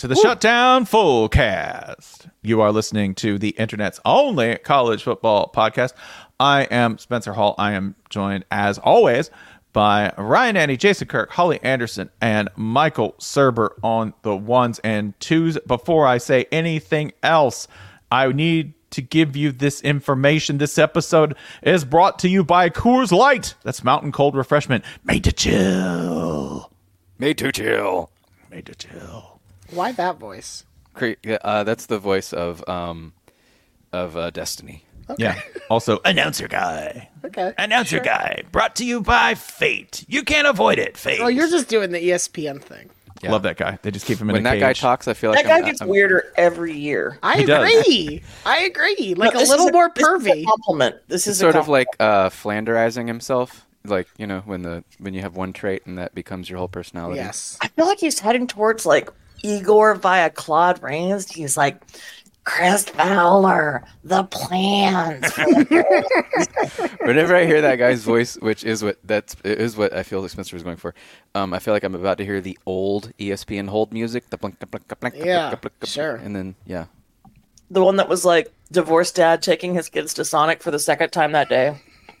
to the Shutdown Fullcast. You are listening to the internet's only college football podcast. I am Spencer Hall. I am joined, as always, by Ryan Annie, Jason Kirk, Holly Anderson, and Michael Serber on the ones and twos. Before I say anything else, I need to give you this information. This episode is brought to you by Coors Light. That's mountain cold refreshment made to chill. Made to chill. Made to chill. Why that voice? That's the voice of Destiny. Okay. Yeah. Also, announcer guy. Okay. Announcer guy. Brought to you by Fate. You can't avoid it. Fate. Oh, you're just doing the ESPN thing. Yeah. Love that guy. They just keep him in When a that cage. guy talks, I feel like That guy gets weirder every year. I He does. agree. I agree. Like No, a this little is more this is a pervy. compliment. This He's is sort a of like Flanderizing himself. Like, you know, when you have one trait and that becomes your whole personality. Yes. I feel like he's heading towards like Igor via Claude Rains. He's like, Chris Fowler, the plans. Whenever I hear that guy's voice, which is what I feel like Spencer was going for, I feel like I'm about to hear the old ESPN hold music, the blink, blink, blink, blink, Yeah, blink, blink, blink, sure. and then The one that was like divorced dad taking his kids to Sonic for the second time that day.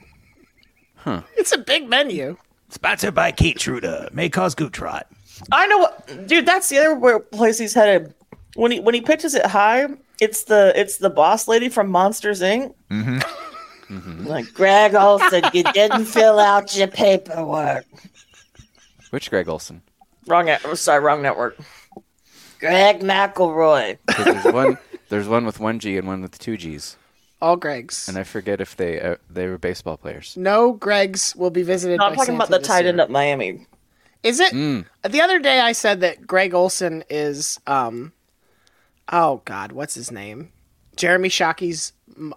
It's a big menu. Sponsored by Kate Truda. May cause goot trot. I know what, dude. That's the other place he's headed. When he pitches it high, it's the boss lady from Monsters Inc. Mm-hmm. Like, Greg Olson, you didn't fill out your paperwork. which Greg Olson? Wrong network. Greg McElroy. 'Cause there's one with one G and one with two G's, All Gregs. and I forget if they were baseball players. No Gregs will be visited No, I'm by talking Santa about the this tight year. end at Miami. Is it? The other day I said that Greg Olson is, oh God, what's his name? Jeremy Shockey's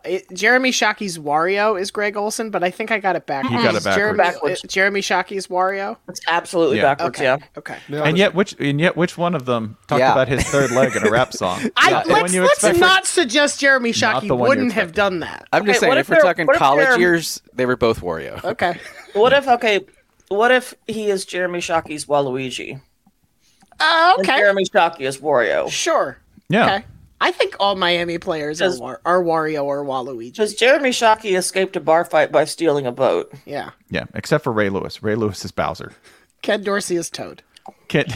Wario is Greg Olson, but I think I got it backwards. You got it backwards. Jeremy Shockey's Wario? It's absolutely Yeah. backwards, yeah. Okay. And yet, which one of them talked Yeah. about his third leg in a rap song? Let's not suggest Jeremy Not Shockey the one you wouldn't have expected. done that. I'm just Okay, saying, what if if we're they're- talking what if college they're- years, they were both Wario. Okay. What if he is Jeremy Shockey's Waluigi? And Okay. Jeremy Shockey is Wario. Sure. Yeah. Okay. I think all Miami players are Wario or Waluigi. Because Jeremy Shockey escaped a bar fight by stealing a boat. Yeah. Yeah, except for Ray Lewis. Ray Lewis is Bowser. Ken Dorsey is Toad. Kid.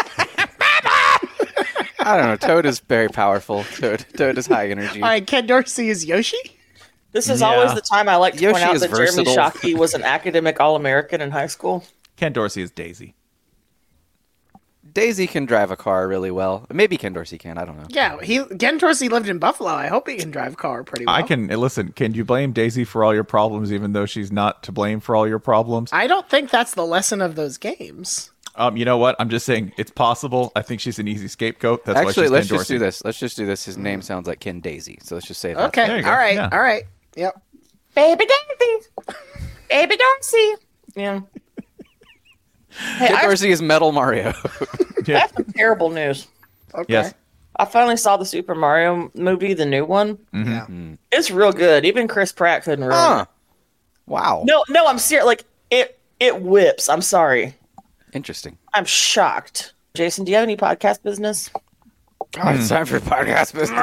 I don't know. Toad is very powerful. Toad is high energy. All right, Ken Dorsey is Yoshi? This is Yeah. always the time I like to Yoshi point out is that versatile. Jeremy Shockey was an academic All-American in high school. Ken Dorsey is Daisy. Daisy can drive a car really well. Maybe Ken Dorsey can. I don't know. Yeah, Ken Dorsey lived in Buffalo. I hope he can drive a car pretty well. I can listen. Can you blame Daisy for all your problems, even though she's not to blame for all your problems? I don't think that's the lesson of those games. You know what? I'm just saying it's possible. I think she's an easy scapegoat. That's Actually, why let's she's Ken just Dorsey. do this. Let's just do this. His name sounds like Ken Daisy, so let's just say that. Okay, There you all go. right, Yeah. all right. Yep. Baby Daisy! Baby Dorsey! Yeah. Hey, Ken I Dorsey is Metal Mario. have some terrible news. Okay. Yes. I finally saw the Super Mario movie, the new one. Yeah. It's real good. Even Chris Pratt couldn't ruin Huh. it. Wow. No, I'm serious. Like, it whips. I'm sorry. Interesting. I'm shocked. Jason, do you have any podcast business? Oh, it's time for podcast business.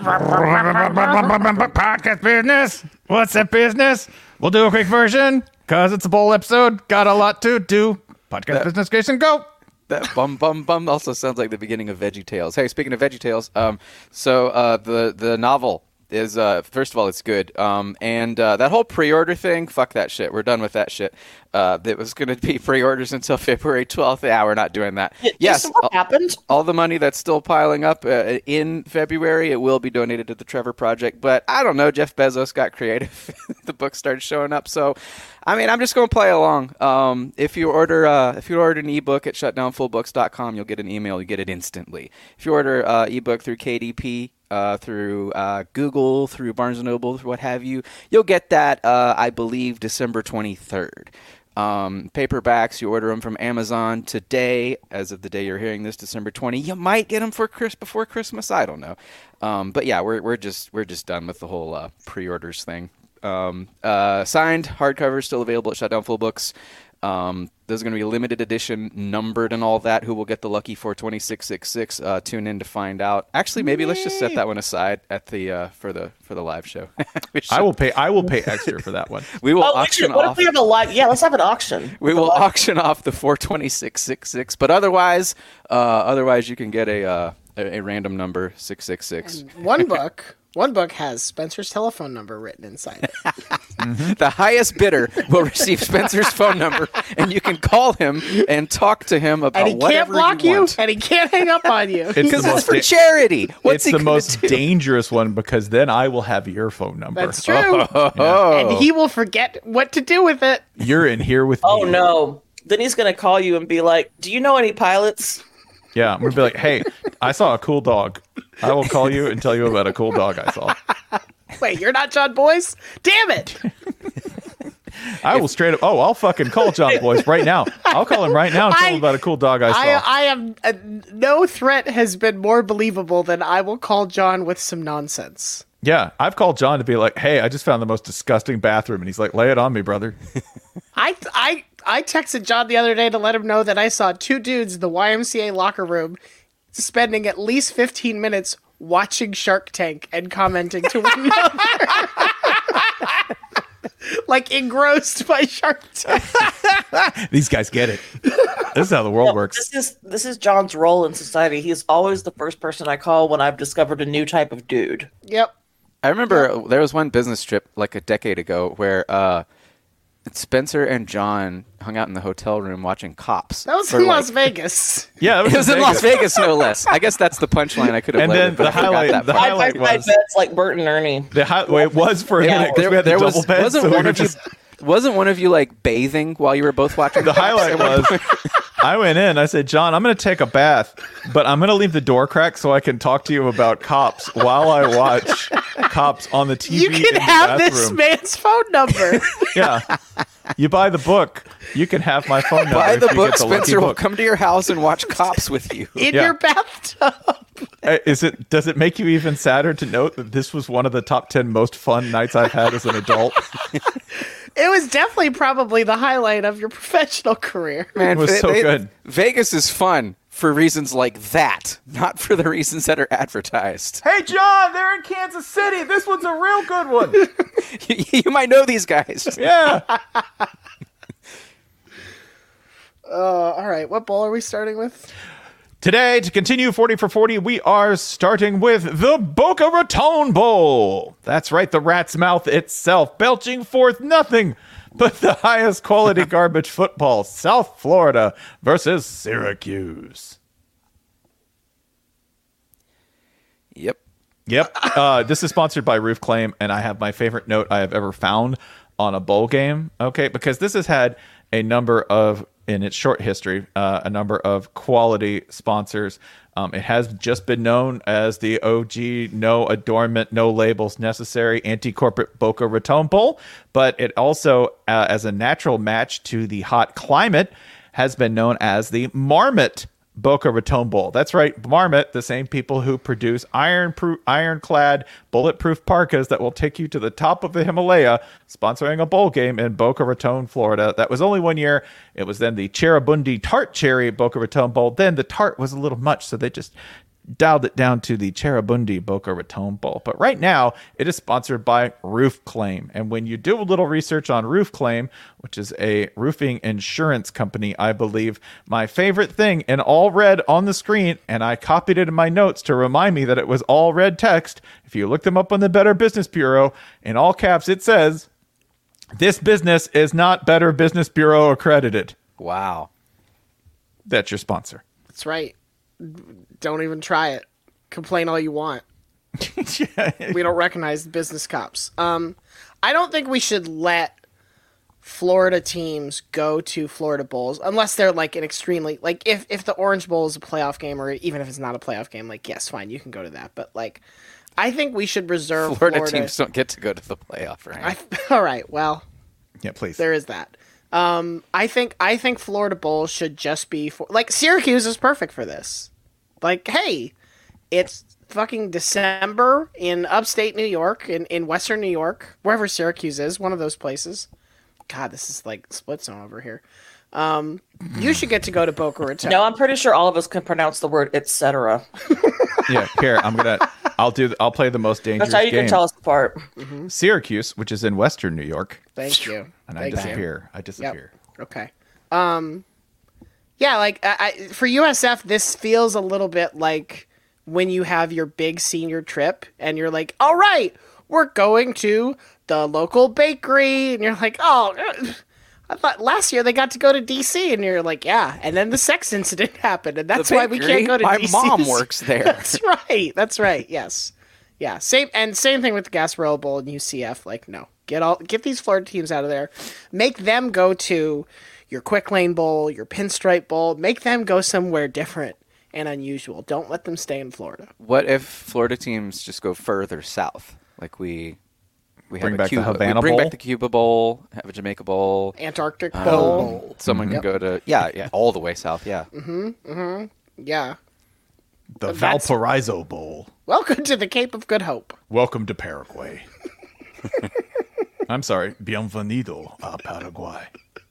Podcast business. What's that business? We'll do a quick version because it's a bowl episode. Got a lot to do. Podcast business, Jason, go. That bum bum bum also sounds like the beginning of Veggie Tales. Hey, speaking of Veggie Tales, the novel is first of all, it's good. And that whole pre-order thing, fuck that shit. We're done with that shit. That was going to be pre-orders until February 12th. Yeah, we're not doing that. Yes, What happened? all the money that's still piling up in February, it will be donated to the Trevor Project. But I don't know, Jeff Bezos got creative. The book started showing up. So, I mean, I'm just going to play along. If you order an ebook at shutdownfullbooks.com, you'll get an email. You get it instantly. If you order ebook through KDP, through Google, through Barnes & Noble, what have you, you'll get that, I believe, December 23rd. Paperbacks, you order them from Amazon today, as of the day you're hearing this, December 20. You might get them before Christmas. I don't know. But yeah, we're just done with the whole pre-orders thing. Signed hardcover still available at Shutdown Full Books. Those are going to be limited edition, numbered and all that. Who will get the lucky 42666? Tune in to find out. Actually, maybe let's just set that one aside at the for the live show. I will pay extra for that one. We will Oh, auction what off. if we have a live? Yeah, let's have an auction. We will auction off the 42666. But otherwise you can get a random number 666. One book has Spencer's telephone number written inside it. The highest bidder will receive Spencer's phone number, and you can call him and talk to him about And he can't whatever block you you, want. and he can't hang up on you. Because the it's for most charity. What's it's he the gonna most do? dangerous one because then I will have your phone number. That's true. And he will forget what to do with it. You're in here with Oh me. no! Then he's gonna call you and be like, "Do you know any pilots?" Yeah, I'm gonna be like, hey, I saw a cool dog. I will call you and tell you about a cool dog I saw. Wait, you're not John Boyce? Damn it! I will straight up. Oh, I'll fucking call John Boyce right now. I'll call him right now and tell him about a cool dog I saw. I am. No threat has been more believable than I will call John with some nonsense. Yeah, I've called John to be like, hey, I just found the most disgusting bathroom, and he's like, lay it on me, brother. I texted John the other day to let him know that I saw two dudes in the YMCA locker room spending at least 15 minutes watching Shark Tank and commenting to one another. Like engrossed by Shark Tank. These guys get it. This is how the world works. This is John's role in society. He's always the first person I call when I've discovered a new type of dude. Yep. I remember there was one business trip like a decade ago where Spencer and John hung out in the hotel room watching Cops. That was for, in like- Las Vegas. Yeah, It was in Las Vegas, no less. I guess that's the punchline I could have And led then with, but the I forgot highlight- that the part. highlight- I was- bets like Bert and Ernie. It was for a minute because we had the double bed. wasn't so we one were of you just- wasn't one of you like bathing while you were both watching The Cops? highlight was I went in. I said, John, I'm going to take a bath, but I'm going to leave the door cracked so I can talk to you about Cops while I watch Cops on the TV. You in can the have this bathroom. man's phone number. Yeah. You buy the book, you can have my phone number. Buy if the you book, get the lucky Spencer will book. come to your house and watch Cops with you. In Yeah. your bathtub. Does it make you even sadder to note that this was one of the top 10 most fun nights I've had as an adult? It was definitely probably the highlight of your professional career. Man, It was so good. Vegas is fun for reasons like that, not for the reasons that are advertised. Hey, John, they're in Kansas City. This one's a real good one. You might know these guys. Yeah. All right, what bowl are we starting with? Today, to continue 40 for 40, we are starting with the Boca Raton Bowl. That's right, the rat's mouth itself, belching forth nothing but the highest quality garbage football. South Florida versus Syracuse. Yep. Yep. This is sponsored by Roof Claim, and I have my favorite note I have ever found on a bowl game. Okay, because this has had a number of, in its short history, a number of quality sponsors. It has just been known as the OG, no adornment, no labels necessary, anti-corporate Boca Raton Bowl, but it also, as a natural match to the hot climate, has been known as the Marmot Boca Raton Bowl. That's right, Marmot, the same people who produce ironclad, bulletproof parkas that will take you to the top of the Himalaya, sponsoring a bowl game in Boca Raton, Florida. That was only 1 year. It was then the Cheribundi Tart Cherry Boca Raton Bowl. Then the tart was a little much, so they just dialed it down to the Cheribundi Boca Raton Bowl. But right now, it is sponsored by Roof Claim. And when you do a little research on Roof Claim, which is a roofing insurance company, I believe, my favorite thing in all red on the screen, and I copied it in my notes to remind me that it was all red text. If you look them up on the Better Business Bureau, in all caps, it says, "This business is not Better Business Bureau accredited." Wow. That's your sponsor. That's right. Don't even try it. Complain all you want. We don't recognize the business cops. I don't think we should let Florida teams go to Florida Bowls unless they're like an extremely, like if the Orange Bowl is a playoff game, or even if it's not a playoff game, like yes, fine, you can go to that. But like, I think we should reserve Florida teams don't get to go to the playoff, right? All right, well, Yeah, please. there is that. I think Florida Bowl should just be for, like, Syracuse is perfect for this. Like, hey, it's fucking December in upstate New York, in western New York, wherever Syracuse is, one of those places. God, this is like split zone over here. You should get to go to Boca Raton. No, I'm pretty sure all of us can pronounce the word etc. Yeah, here I'll play the most dangerous That's how you game. can tell us apart. Syracuse, which is in Western New York, Thank you. and I disappear. Yep. Okay. Yeah, like for USF, this feels a little bit like when you have your big senior trip and you're like, all right, we're going to the local bakery. And you're like, oh, I thought last year they got to go to DC. And you're like, yeah. And then the sex incident happened. And that's why we can't go to My DC. mom works there. That's right. Yes. Yeah. Same thing with the Gasparilla Bowl and UCF. Like, no, get these Florida teams out of there. Make them go to your Quick Lane Bowl, your Pinstripe Bowl. Make them go somewhere different and unusual. Don't let them stay in Florida. What if Florida teams just go further south? Like we Bring have back a Cuba, the Havana bring Bowl? back the Cuba Bowl, have a Jamaica Bowl, Antarctic Bowl. Someone can go to all the way south. Yeah, Yeah. The That's- Valparaiso Bowl. Welcome to the Cape of Good Hope. Welcome to Paraguay. I'm sorry. Bienvenido a Paraguay.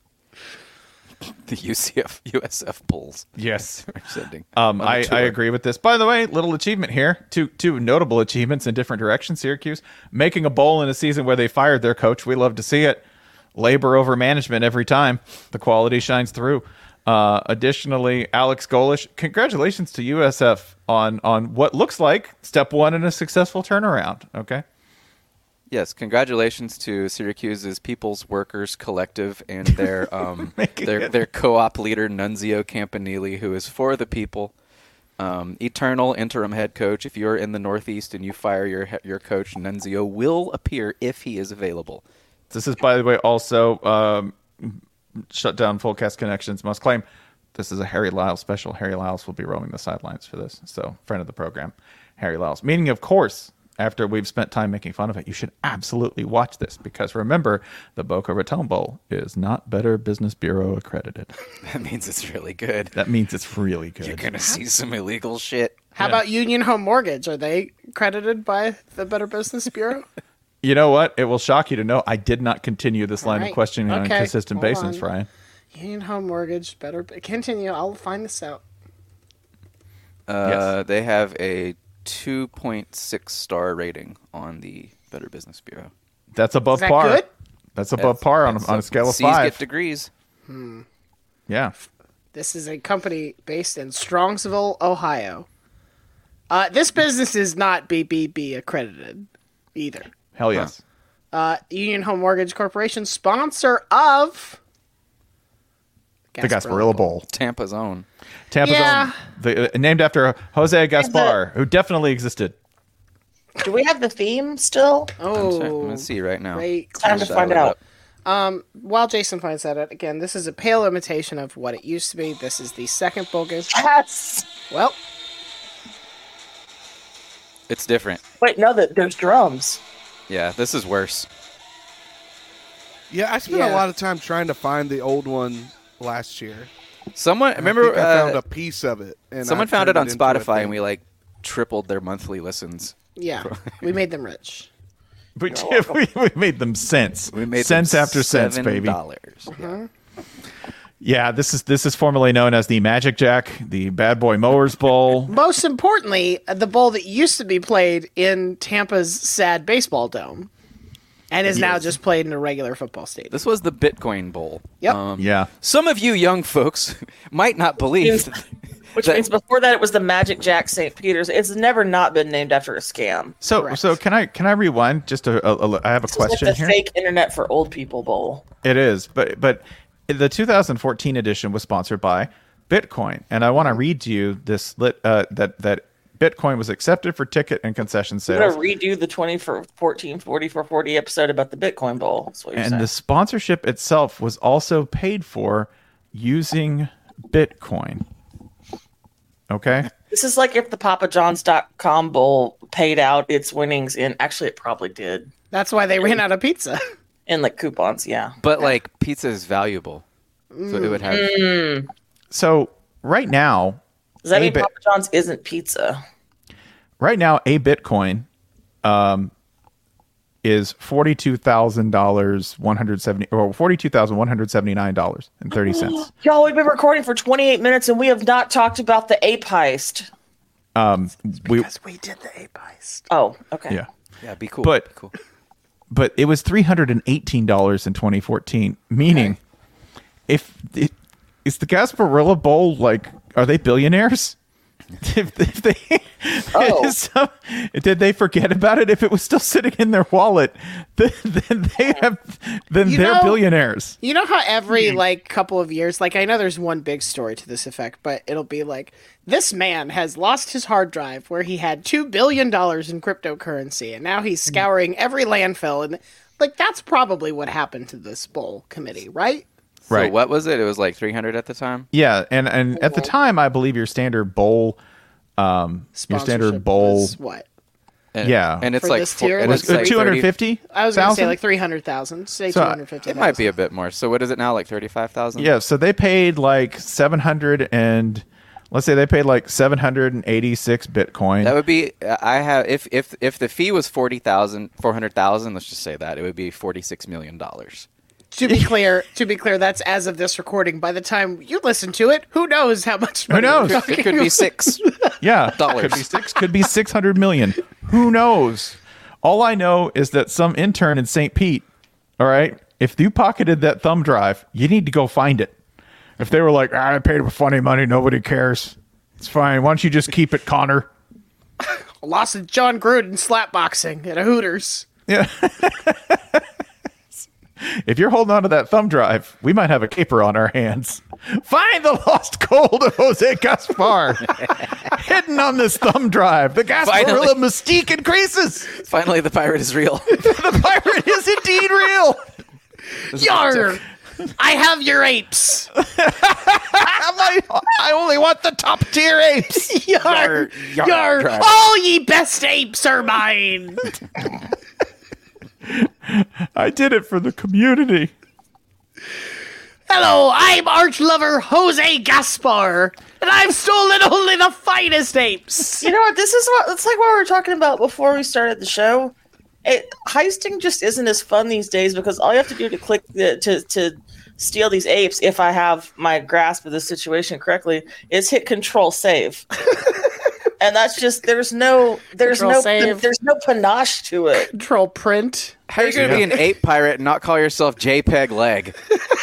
the USF Bulls. Yes. are sending I on a tour. agree with this. By the way, little achievement here. Two notable achievements in different directions. Syracuse making a bowl in a season where they fired their coach. We love to see it. Labor over management every time. The quality shines through. Additionally, Alex Golish, congratulations to USF on what looks like step one in a successful turnaround. Okay. Yes, congratulations to Syracuse's People's Workers Collective and their their co-op leader Nunzio Campanile, who is for the people. Eternal interim head coach. If you're in the Northeast and you fire your coach, Nunzio will appear if he is available. This is, by the way, also shut down Full Cast Connections must claim this is a Harry Lyles special. Harry Lyles will be roaming the sidelines for this. So, friend of the program, Harry Lyles. Meaning, of course, after we've spent time making fun of it, you should absolutely watch this because remember, the Boca Raton Bowl is not Better Business Bureau accredited. That means it's really good. That means it's really good. You're going to see some illegal shit. How about Union Home Mortgage? Are they credited by the Better Business Bureau? You know what? It will shock you to know I did not continue this line All right. of questioning on a Okay, consistent hold basis, on. Ryan. Union Home Mortgage, Better... Continue. I'll find this out. Yes. They have a 2.6 star rating on the Better Business Bureau. That's above Is that par. good? That's above par on a scale of C's 5. get degrees. Yeah. This is a company based in Strongsville, Ohio. This business is not BBB accredited either. Hell yes. Union Home Mortgage Corporation, sponsor of The Gasparilla Bowl. Tampa's own. Tampa's Yeah. own. Named after Jose Gaspar, who definitely existed. Do we have the theme still? I'm Oh, going to see right now. great. Time to Dial find it out. up. While Jason finds that out, again, this is a pale imitation of what it used to be. This is the second bowl game. Yes. Well, It's different. Wait, no, there's drums. Yeah, this is worse. Yeah, I spent Yeah. a lot of time trying to find the old one last year. Someone, I remember, think I found a piece of it. And someone I found it turned on into a Spotify thing. and we tripled their monthly listens. yeah, we made them rich. We made them cents. We made cents them after cents, baby. $7. Yeah, this is formerly known as the Magic Jack, the Bad Boy Mowers Bowl. Most importantly, the bowl that used to be played in Tampa's sad baseball dome and is now just played in a regular football stadium. This was the Bitcoin Bowl. Yep. Yeah. Some of you young folks might not believe. Which that- means before that it was the Magic Jack St. Peter's. It's never not been named after a scam. So Correct. so can I rewind just I have a It's question like the here. fake Internet for Old People Bowl. It is, but the 2014 edition was sponsored by Bitcoin, and I want to read to you this that Bitcoin was accepted for ticket and concession We're sales, going to redo the 2014 40 episode about the Bitcoin Bowl. That's what you're and saying. the sponsorship itself was also paid for using Bitcoin. Okay. This is like if the PapaJohns.com Bowl paid out its winnings in. Actually, it probably did. That's why they ran out of pizza. In like coupons, yeah. But pizza is valuable, so it would have. So right now, Does that A mean bit- Papa John's isn't pizza? a Bitcoin is $42,000 $42,179.30. Y'all, we've been recording for 28 minutes and we have not talked about the ape heist. Because we did the ape heist. Oh, okay. Yeah. Yeah, be cool. But- be cool. But it was $318 in 2014, meaning is the Gasparilla Bowl, like, are they billionaires? If they did they forget about it? If it was still sitting in their wallet, then they're billionaires. You know how every like couple of years, like I know there's one big story to this effect, but it'll be like this man has lost his hard drive where he had $2 billion in cryptocurrency, and now he's scouring every landfill, and like that's probably what happened to this bowl committee, right? Right. So what was it? It was like 300 at the time. Yeah, and at the time, I believe your standard bowl, Sponsorship was what? And, Yeah. and it's For like this tier, and like it's like 250. I was going to say like 300,000. Say So, 250,000. It might be a bit more. So what is it now? Like 35,000? Yeah, so they paid like 700 and let's say they paid like 786 Bitcoin. That would be. I have if the fee was 400,000. Let's just say that it would be $46 million. To be clear, that's as of this recording. By the time you listen to it, who knows how much money knows? we're It talking could be $6. Yeah, Dollars. could be six, could be 600 million. Who knows? All I know is that some intern in St. Pete. All right, if you pocketed that thumb drive, you need to go find it. If they were like, I paid funny money, nobody cares. It's fine. Why don't you just keep it, Connor? Lost to John Gruden slapboxing at a Hooters. Yeah. If you're holding on to that thumb drive, we might have a caper on our hands. Find the lost gold of Jose Gaspar hidden on this thumb drive. The Gasparilla Finally. mystique increases. Finally, the pirate is real. The pirate is indeed real. Yar! I have your apes. I only want the top tier apes. Yar! Yar, Yar! drive. All ye best apes are mine. I did it for the community. Hello, I'm arch lover Jose Gaspar, and I've stolen only the finest apes. You know what? It's like what we were talking about before we started the show. Heisting just isn't as fun these days because all you have to do to click to steal these apes, if I have my grasp of the situation correctly, is hit Control Save. And that's just there's no Save. there's no panache to it. Control print. How are you going to be an ape pirate and not call yourself JPEG leg?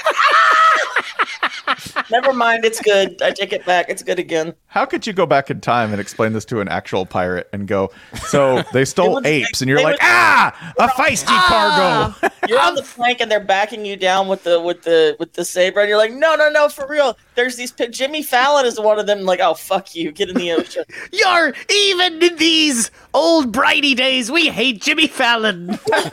Never mind, it's good. I take it back. It's good again. How could you go back in time and explain this to an actual pirate and go, so they stole apes, and you're they like, would- a feisty cargo. You're on the flank and they're backing you down with the saber, and you're like, no, for real. There's these Jimmy Fallon is one of them. Like, oh fuck you, get in the ocean. Yar! Even in these old brighty days, we hate Jimmy Fallon.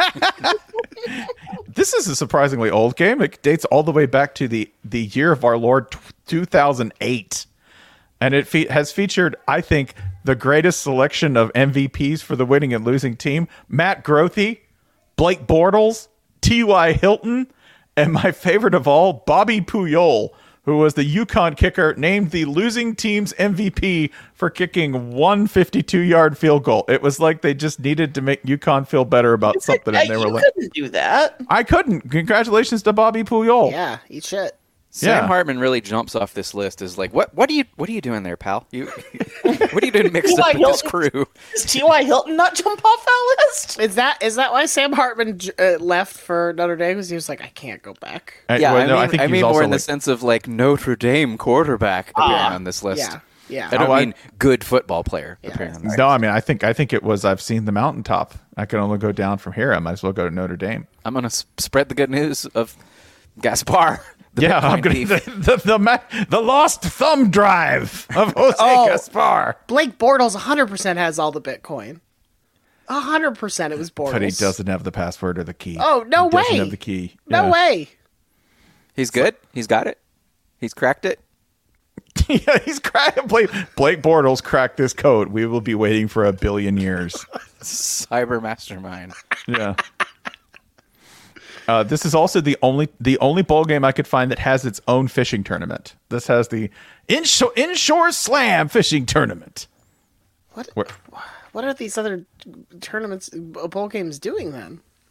This is a surprisingly old game. It dates all the way back to the year of our Lord 2008. And it has featured, I think, the greatest selection of MVPs for the winning and losing team. Matt Grothe, Blake Bortles, T.Y. Hilton, and my favorite of all, Bobby Puyol, who was the Yukon kicker, named the losing team's MVP for kicking one 52-yard field goal. It was like they just needed to make Yukon feel better about something, and they were like, couldn't do that. I couldn't. Congratulations to Bobby Puyol. Yeah, eat shit. Sam Yeah. Hartman really jumps off this list as like, what are you doing there, pal? What are you doing mixed up with this crew? Does T.Y. Hilton not jump off that list? Is that why Sam Hartman left for Notre Dame? Because he was like, I can't go back. Yeah, Well, no, I think he was mean also more in the like- sense of like Notre Dame quarterback appearing on this list. Yeah, yeah. I don't Oh, I- mean good football player appearing on this list. No, I mean, I think it was I've seen the mountaintop. I can only go down from here. I might as well go to Notre Dame. I'm going to spread the good news of Gaspar. Yeah, I'm gonna the lost thumb drive of Jose Gaspar. Blake Bortles 100% has all the Bitcoin. 100% it was Bortles. But he doesn't have the password or the key. Oh, no He doesn't way. have the key. No Yeah. way. He's good. He's got it. He's cracked it. Yeah, he's cracked. Blake Bortles cracked this code. We will be waiting for 1 billion years. Cyber mastermind. Yeah. This is also the only bowl game I could find that has its own fishing tournament. This has the Inshore Slam fishing tournament. What are these other tournaments, bowl games doing then?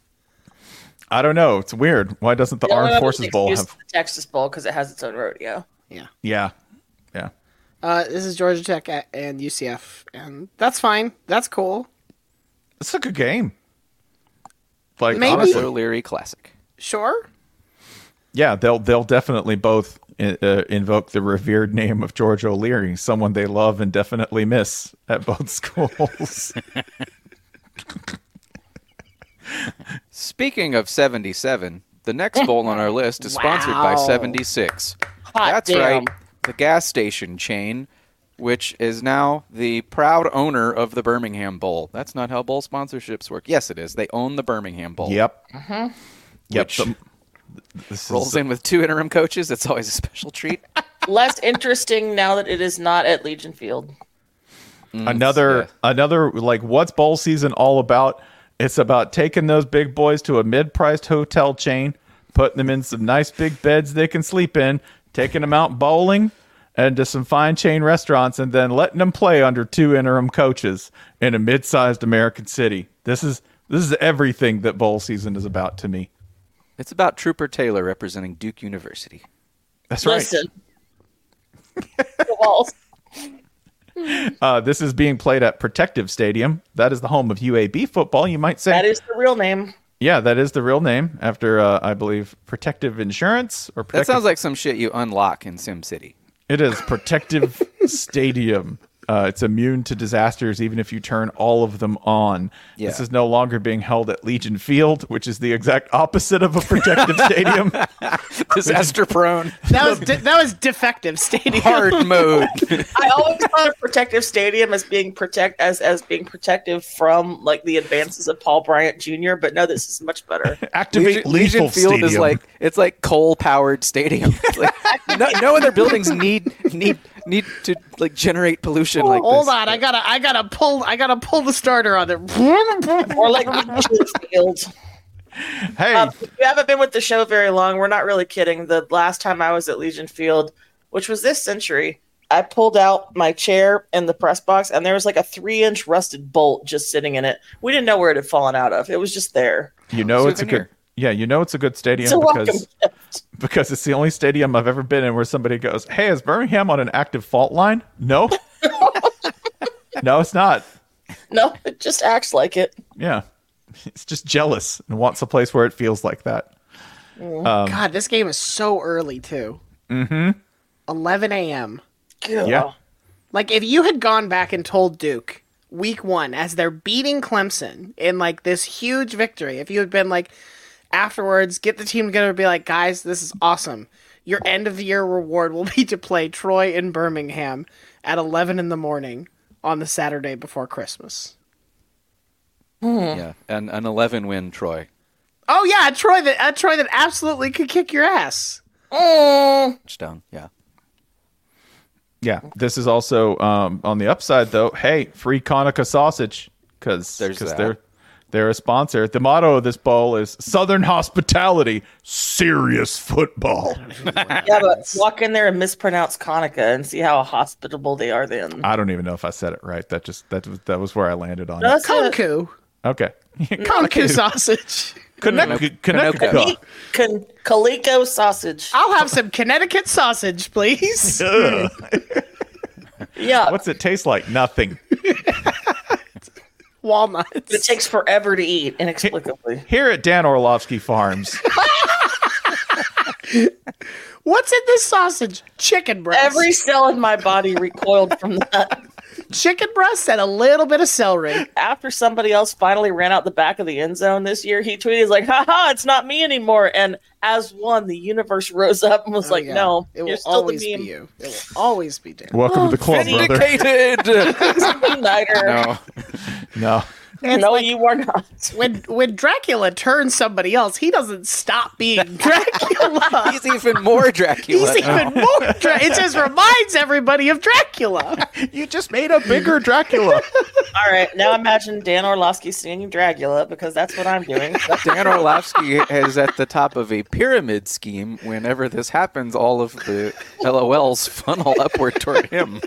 I don't know. It's weird. Why doesn't the Armed Forces Bowl have the Texas Bowl because it has its own rodeo? Yeah. This is Georgia Tech and UCF, and that's fine. That's cool. It's a good game. Like Maybe. honestly, O'Leary Classic. Sure. yeah, they'll definitely both invoke the revered name of George O'Leary, someone they love and definitely miss at both schools. Speaking of 77, the next bowl on our list is sponsored by Wow. 76. Hot That's damn. right, the gas station chain, which is now the proud owner of the Birmingham Bowl. That's not how bowl sponsorships work. Yes, it is. They own the Birmingham Bowl. Yep. Yep. Which This rolls in with 2 interim coaches. It's always a special treat. Less interesting now that it is not at Legion Field. another like what's bowl season all about? It's about taking those big boys to a mid-priced hotel chain, putting them in some nice big beds they can sleep in, taking them out bowling and to some fine chain restaurants, and then letting them play under 2 interim coaches in a mid-sized American city. This is everything that bowl season is about to me. It's about Trooper Taylor representing Duke University. That's right. Listen. The walls. This is being played at Protective Stadium. That is the home of UAB football. You might say That is the real name. yeah, that is the real name after I believe Protective Insurance or That Protective. sounds like some shit you unlock in SimCity. It is Protective Stadium. It's immune to disasters even if you turn all of them on. Yeah. This is no longer being held at Legion Field, which is the exact opposite of a protective stadium. Disaster prone. That was defective stadium. Hard mode. I always thought of Protective Stadium as being as being protective from like the advances of Paul Bryant Jr., but no, this is much better. Activate Legion lethal Field stadium. is like it's like coal powered stadium. It's like, no other buildings need to like generate pollution like Hold this. on, I gotta pull the starter on it. Or like Legion Field. hey, If you haven't been with the show very long, we're not really kidding. The last time I was at Legion Field, which was this century, I pulled out my chair in the press box, and there was like a 3-inch rusted bolt just sitting in it. We didn't know where it had fallen out of. It was just there. you know it's a good Souvenir. yeah, you know it's a good stadium It's a welcome because gift. it's the only stadium I've ever been in where somebody goes, "Hey, is Birmingham on an active fault line?" No. No, it's not. No, it just acts like it. Yeah. It's just jealous and wants a place where it feels like that. God, this game is so early too. 11 a.m. Yeah. Like if you had gone back and told Duke week 1 as they're beating Clemson in like this huge victory, if you had been like afterwards, get the team together and be like, guys, this is awesome. Your end of the year reward will be to play Troy in Birmingham at 11 in the morning on the Saturday before Christmas. Yeah, and an 11-win Troy. Oh yeah, a Troy that absolutely could kick your ass. Touchdown. Yeah. Yeah. This is also on the upside though. Hey, free Conica sausage because There's that. they're a sponsor. The motto of this bowl is Southern Hospitality, Serious Football. Yeah, but walk in there and mispronounce Conica and see how hospitable they are then. I don't even know if I said it right. That was where I landed on No, it. that's it. Konku. Okay. Konku sausage. Connecticut. Calico sausage. I'll have some Connecticut sausage, please. Ugh. Yeah, What's it taste like? Nothing. Walnuts. it takes forever to eat inexplicably. Here at Dan Orlovsky Farms. What's in this sausage? Chicken breast. Every cell in my body recoiled from that. Chicken breast and a little bit of celery. After somebody else finally ran out the back of the end zone this year, he tweeted, he's like, haha, it's not me anymore. And as one, the universe rose up and was like, Yeah. no, it will you're still always the be meme. you. It will always be Dan. Welcome to the club, brother. Vindicated. Nighter. No. No. It's No, like you are not. when Dracula turns somebody else, he doesn't stop being Dracula. He's even more Dracula. He's even more. It just reminds everybody of Dracula. You just made a bigger Dracula. All right, now imagine Dan Orlovsky singing Dracula because that's what I'm doing. Dan Orlovsky is at the top of a pyramid scheme. Whenever this happens, all of the LOLs funnel upward toward him.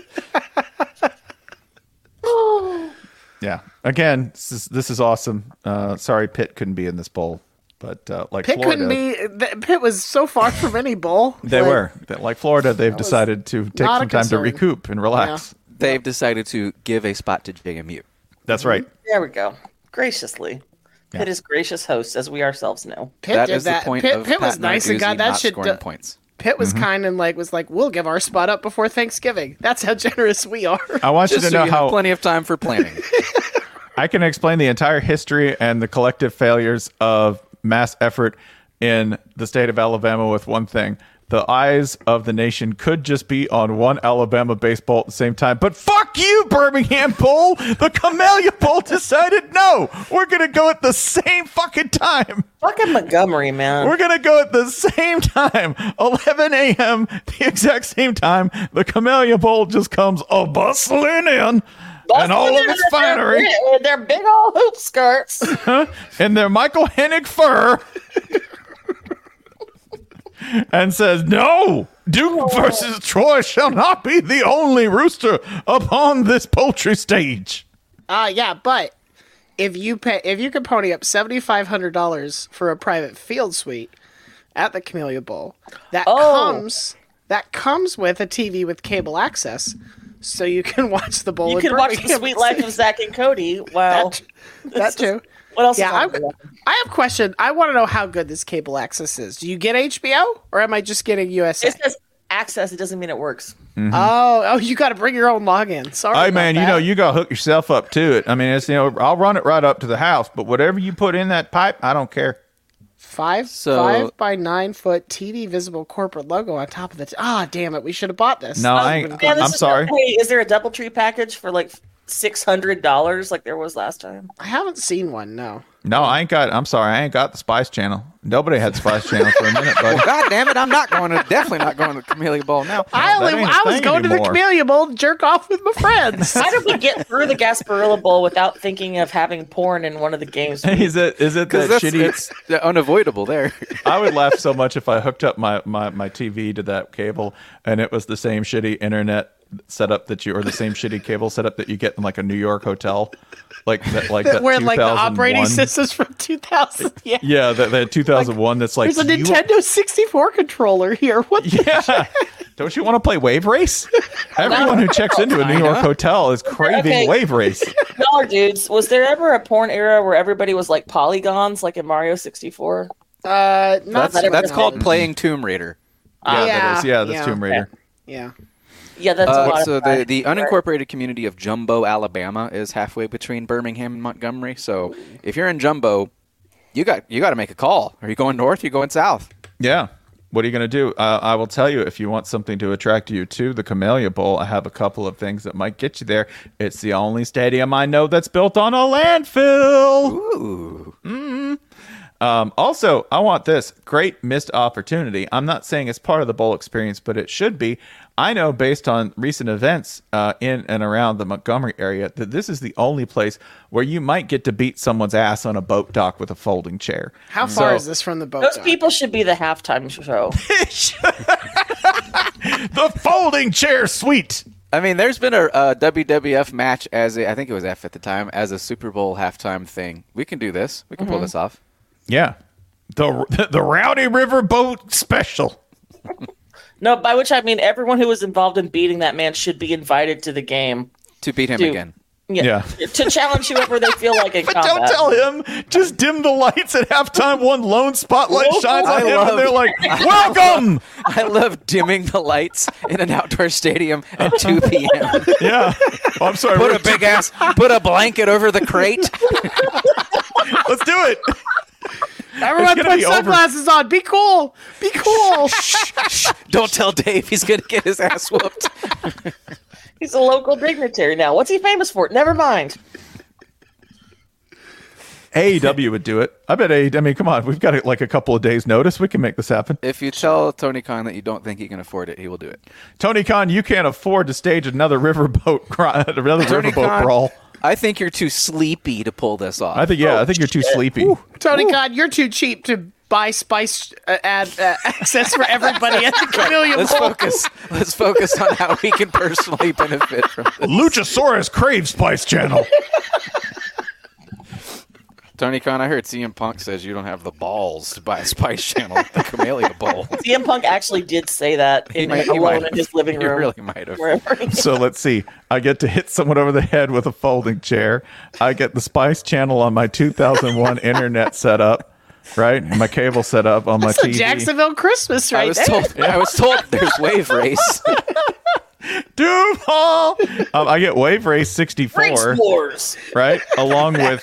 Yeah. Again, this is awesome. Sorry Pitt couldn't be in this bowl. But like Pitt Florida, couldn't be. Pitt was so far from any bowl. they Like, were. Like Florida, they've decided to take not a some time to concern. recoup and relax. They've decided to give a spot to JMU. That's right. There we go. Graciously. Pitt is gracious hosts, as we ourselves know. Pitt That did is that. the point Pitt, of Pitt was Pat nice and Narduzzi got that not shit. scoring points. Pitt was kind and was like, we'll give our spot up before Thanksgiving. That's how generous we are. I want Just you to so know you have how plenty of time for planning. I can explain the entire history and the collective failures of mass effort in the state of Alabama with one thing. The eyes of the nation could just be on one Alabama baseball at the same time. But fuck you, Birmingham Bowl! The Camellia Bowl decided, no, we're going to go at the same fucking time. Fucking Montgomery, man. We're going to go at the same time. 11 a.m., the exact same time. The Camellia Bowl just comes bustling in. And all of its finery. With their big old hoop skirts. In their Michael Hennig fur. And says, no, Duke versus Troy shall not be the only rooster upon this poultry stage. Yeah, but if you could pony up $7,500 for a private field suite at the Camellia Bowl, that comes with a TV with cable access, so you can watch the bowl. You in can watch The Birmingham. Sweet Life of Zach and Cody. Wow. That too. What else? Yeah, is on I have a question. I want to know how good this cable access is. Do you get HBO, or am I just getting USA? It says access. It doesn't mean it works. Oh, you got to bring your own login. Sorry, Hey, about man, that. you got to hook yourself up to it. I mean, it's, I'll run it right up to the house, but whatever you put in that pipe, I don't care. 5 by 9 foot TV visible corporate logo on top of the. Damn it! We should have bought this. No, I That would've ain't. been good. I'm sorry. Hey, is there a DoubleTree package for like $600 like there was last time? I haven't seen one. No. No, I'm sorry. I ain't got the Spice Channel. Nobody had Spice Channel for a minute, buddy. God damn it! I'm definitely not going to the Camellia Bowl now. I ain't a was thing going to the anymore. Camellia Bowl to jerk off with my friends. How did we get through the Gasparilla Bowl without thinking of having porn in one of the games? Is it that shitty? It's unavoidable there. I would laugh so much if I hooked up my TV to that cable and it was the same shitty internet setup or the same shitty cable setup that you get in like a New York hotel, like that Where like the 2001 operating system's from 2000. Yeah. Yeah, that 2001. That's like There's a Nintendo 64 controller here. What? The Yeah. Don't you want to play Wave Race? Everyone who checks into a New York hotel is craving Okay. Wave Race. Dollar dudes, was there ever a porn era where everybody was like polygons, like in Mario 64? Not That's called playing Tomb Raider. That's Tomb Raider. Yeah. Yeah, that's a lot. So of fun. the unincorporated community of Jumbo, Alabama, is halfway between Birmingham and Montgomery. So if you're in Jumbo, you got to make a call. Are you going north? Are you going south? Yeah. What are you going to do? I will tell you, if you want something to attract you to the Camellia Bowl, I have a couple of things that might get you there. It's the only stadium I know that's built on a landfill. Ooh. Also, I want this great missed opportunity. I'm not saying it's part of the bowl experience, but it should be. I know based on recent events in and around the Montgomery area that this is the only place where you might get to beat someone's ass on a boat dock with a folding chair. How far is this from the boat Those dock? people should be the halftime show. The folding chair suite. I mean, there's been a WWF match I think it was F at the time, as a Super Bowl halftime thing. We can do this. We can pull this off. Yeah. The Rowdy River Boat Special. No, by which I mean everyone who was involved in beating that man should be invited to the game. To beat him Dude. again. Yeah. To challenge whoever they feel like in But combat. don't tell him. Just dim the lights at halftime. One lone spotlight shines on him, and they're like, welcome. I love dimming the lights in an outdoor stadium at 2 p.m. Yeah. Oh, I'm sorry. Put a blanket over the crate. Let's do it. Everyone It's gonna put be over. sunglasses on. Be cool. Be cool. Don't tell Dave he's going to get his ass whooped. He's a local dignitary now. What's he famous for? Never mind. AEW would do it. I bet I mean, come on. We've got like a couple of days' notice. We can make this happen. If you tell Tony Khan that you don't think he can afford it, he will do it. Tony Khan, you can't afford to stage another riverboat brawl. I think you're too sleepy to pull this off. I think you're too sleepy. Tony Khan, you're too cheap to buy Spice access for everybody at the Camellia Bowl. Let's focus on how we can personally benefit from this. Luchasaurus craves Spice Channel. Tony Khan, I heard CM Punk says you don't have the balls to buy a Spice Channel at the Camellia Bowl. CM Punk actually did say that alone in his living room. He really might have. So let's see. I get to hit someone over the head with a folding chair. I get the Spice Channel on my 2001 internet setup, right? My cable set up on my That's TV. a Jacksonville Christmas right there. I was told there's Wave Race. Duval. I get Wave Race 64, Race Wars. right? Along with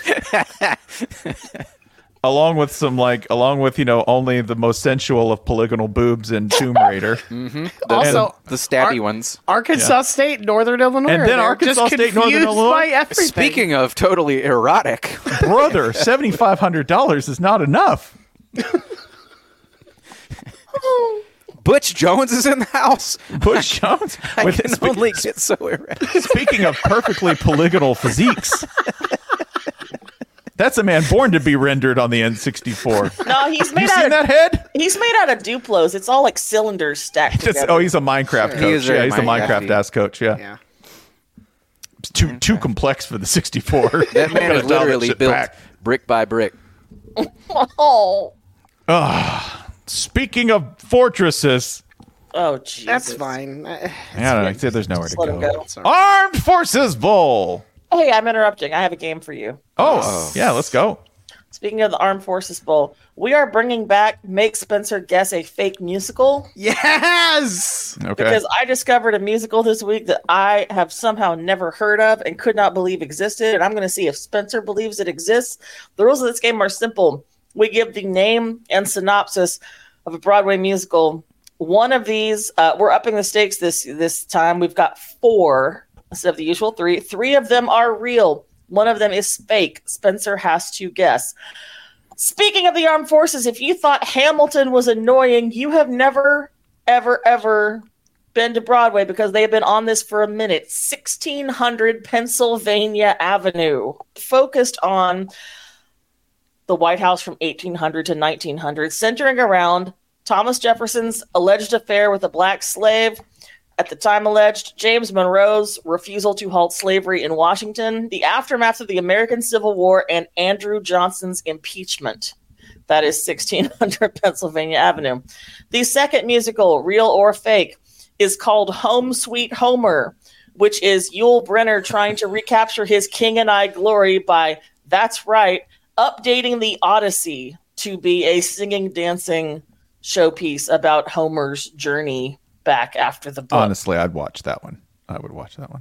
only the most sensual of polygonal boobs in Tomb Raider. Also, the stabby ones. Arkansas State, Northern Illinois. And then They're Arkansas just State, Northern confused Illinois. by everything. Speaking of totally erotic, Brother, $7,500 is not enough. Butch Jones is in the house. Butch Jones. I can only get so erect. Speaking of perfectly polygonal physiques, that's a man born to be rendered on the N64. No, he's made You out seen of that head? he's made out of Duplos. It's all like cylinders stacked together. He's a Minecraft coach. He is very He's the Minecraft Minecraft-y. ass coach. Yeah. Yeah. It's too complex for the 64. That man Gotta is dial that literally shit built back. brick by brick. Oh, Speaking of fortresses, oh, Jesus. That's fine. I don't know. I said there's nowhere to Just let him go. go. Armed Forces Bowl. Hey, I'm interrupting. I have a game for you. Oh, yeah, let's go. Speaking of the Armed Forces Bowl, we are bringing back Make Spencer Guess a Fake Musical. Yes. Okay. Because I discovered a musical this week that I have somehow never heard of and could not believe existed. And I'm going to see if Spencer believes it exists. The rules of this game are simple. We give the name and synopsis of a Broadway musical. One of these, we're upping the stakes this time. We've got 4 instead of the usual 3. 3 of them are real. One of them is fake. Spencer has to guess. Speaking of the armed forces, if you thought Hamilton was annoying, you have never, ever, ever been to Broadway because they have been on this for a minute. 1600 Pennsylvania Avenue, focused on the White House from 1800 to 1900, centering around Thomas Jefferson's alleged affair with a black slave, at the time alleged, James Monroe's refusal to halt slavery in Washington, the aftermath of the American Civil War, and Andrew Johnson's impeachment. That is 1600 Pennsylvania Avenue. The second musical, real or fake, is called Home Sweet Homer, which is Yul Brynner trying to recapture his King and I glory by, that's right, updating the Odyssey to be a singing, dancing showpiece about Homer's journey back after the book. Honestly, I'd watch that one. I would watch that one.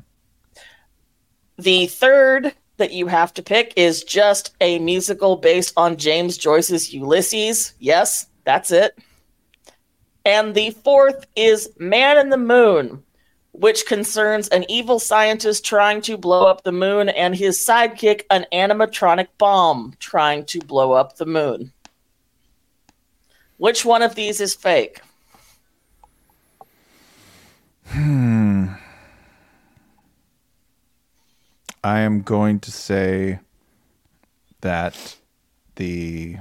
The third that you have to pick is just a musical based on James Joyce's Ulysses. Yes, that's it. And the fourth is Man in the Moon, which concerns an evil scientist trying to blow up the moon and his sidekick, an animatronic bomb, trying to blow up the moon. Which one of these is fake? I am going to say that the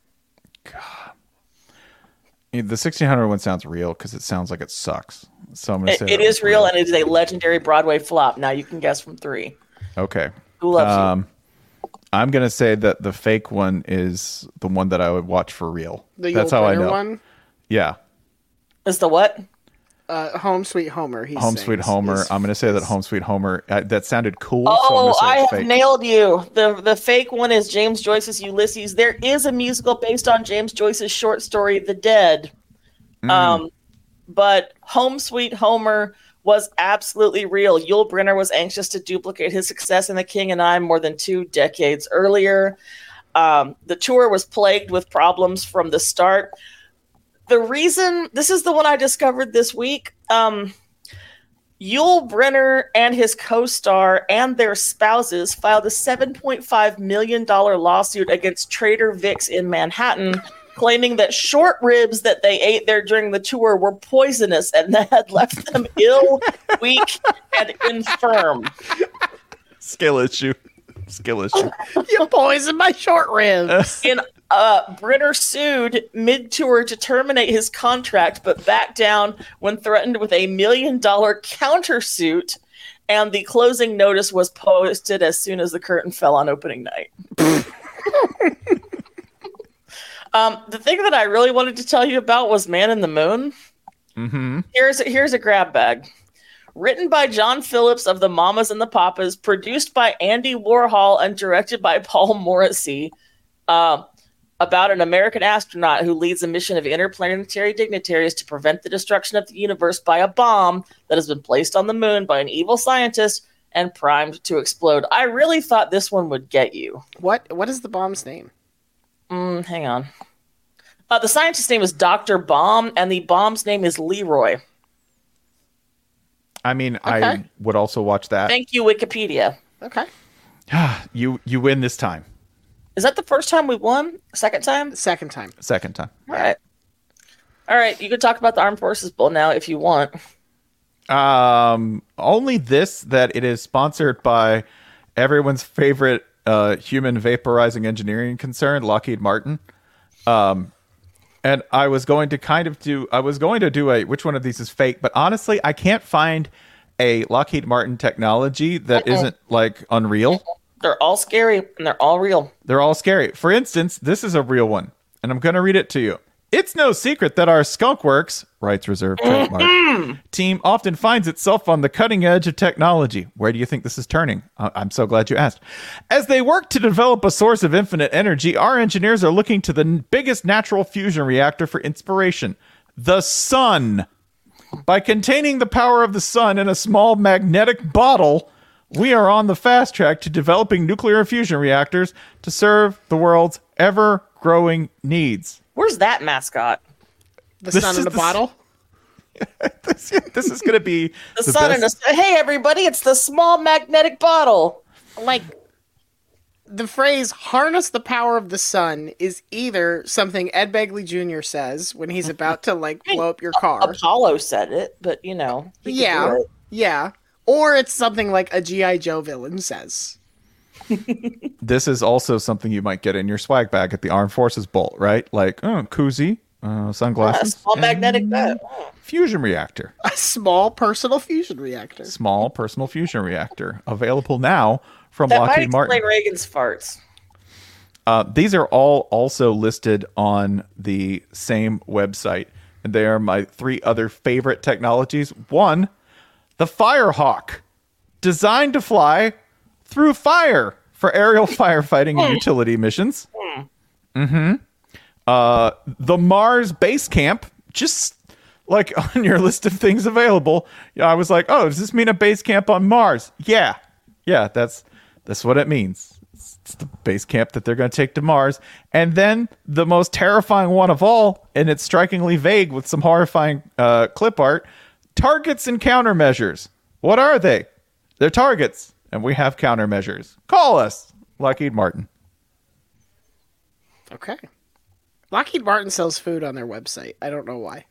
1600 one sounds real because it sounds like it sucks. So I'm going to say It is real, and it is a legendary Broadway flop. Now you can guess from 3. Okay. Who loves you? I'm going to say that the fake one is the one that I would watch for real. The That's Yul how I Brynner know. one. Yeah. Is the what? Home Sweet Homer. Home Sweet Homer. I'm going to say that Home Sweet Homer. That sounded cool. Oh, so I'm gonna say I it's have fake. nailed you. The fake one is James Joyce's Ulysses. There is a musical based on James Joyce's short story, The Dead. But Home Sweet Homer was absolutely real. Yul Brynner was anxious to duplicate his success in The King and I more than 2 decades earlier. The tour was plagued with problems from the start. The reason, this is the one I discovered this week, Yul Brynner and his co-star and their spouses filed a $7.5 million lawsuit against Trader Vic's in Manhattan, claiming that short ribs that they ate there during the tour were poisonous and that had left them ill, weak, and infirm. Skill issue. You poisoned my short ribs. Brynner sued mid-tour to terminate his contract, but backed down when threatened with $1 million countersuit, and the closing notice was posted as soon as the curtain fell on opening night. The thing that I really wanted to tell you about was Man in the Moon. Mm-hmm. Here's a grab bag. Written by John Phillips of the Mamas and the Papas, produced by Andy Warhol, and directed by Paul Morrissey. About an American astronaut who leads a mission of interplanetary dignitaries to prevent the destruction of the universe by a bomb that has been placed on the moon by an evil scientist and primed to explode. I really thought this one would get you. What is the bomb's name? Hang on. The scientist's name is Dr. Bomb, and the bomb's name is Leroy. I mean, Okay. I would also watch that. Thank you, Wikipedia. Okay. You win this time. Is that the first time we won? Second time? Second time. Second time. All right. You can talk about the Armed Forces Bowl now if you want. Only this, that it is sponsored by everyone's favorite human vaporizing engineering concern, Lockheed Martin. And I was going to do a which one of these is fake, but honestly, I can't find a Lockheed Martin technology that isn't like Unreal. They're all scary and they're all real. They're all scary. For instance, this is a real one, and I'm going to read it to you. It's no secret that our Skunkworks, rights reserved trademark, team often finds itself on the cutting edge of technology. Where do you think this is turning? I'm so glad you asked. As they work to develop a source of infinite energy, our engineers are looking to the biggest natural fusion reactor for inspiration, the sun. By containing the power of the sun in a small magnetic bottle, we are on the fast track to developing nuclear fusion reactors to serve the world's ever-growing needs. Where's that mascot? The This sun in is a the bottle. This is going to be The sun best. in a... Hey, everybody, it's the small magnetic bottle. Like, the phrase "harness the power of the sun" is either something Ed Begley Jr. says when he's about to like blow up your car. Apollo said it, but you know. he could Yeah, do it. yeah. Or it's something like a G.I. Joe villain says. This is also something you might get in your swag bag at the Armed Forces Bowl, right? Like, koozie, A sunglasses, small magnetic bat. fusion reactor. A small personal fusion reactor. Small personal fusion reactor. Available now from That might Lockheed Martin. explain Reagan's farts. These are all also listed on the same website. And they are my three other favorite technologies. One, the Firehawk, designed to fly through fire for aerial firefighting and utility missions. The Mars Base Camp, just like on your list of things available. I was like, oh, does this mean a base camp on Mars? Yeah, that's what it means. It's the base camp that they're going to take to Mars. And then the most terrifying one of all, and it's strikingly vague with some horrifying clip art, targets and countermeasures. What are they? They're targets, and we have countermeasures. Call us, Lockheed Martin. Okay. Lockheed Martin sells food on their website. I don't know why.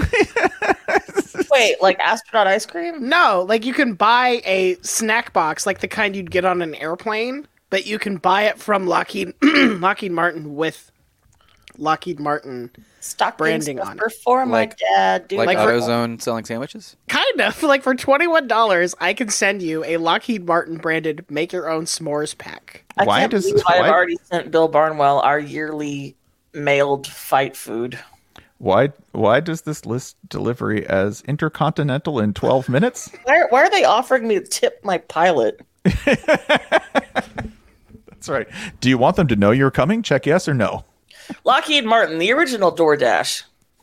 Wait, like astronaut ice cream? No, like you can buy a snack box like the kind you'd get on an airplane, but you can buy it from Lockheed Martin with Lockheed Martin Stock branding on it. Before my Like- dad, dude. Like, Like for- AutoZone selling sandwiches? Kind of. Like for $21, I can send you a Lockheed Martin branded make your own s'mores pack. I Why can't does- believe I've why- already sent Bill Barnwell our yearly mailed fight food. Why does this list delivery as intercontinental in 12 minutes? Why are they offering me to tip my pilot? That's right. Do you want them to know you're coming? Check yes or no. Lockheed Martin, the original DoorDash.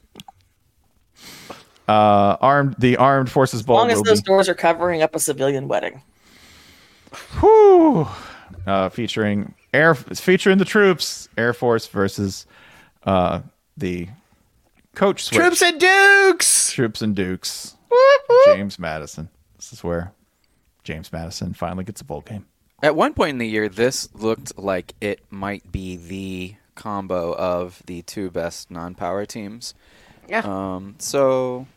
The Armed Forces As Bowl long as will those be doors are covering up a civilian wedding. featuring the troops, Air Force versus the coach switch. Troops and Dukes! Troops and Dukes. James Madison. This is where James Madison finally gets a bowl game. At one point in the year, this looked like it might be the combo of the two best non-power teams. Yeah. So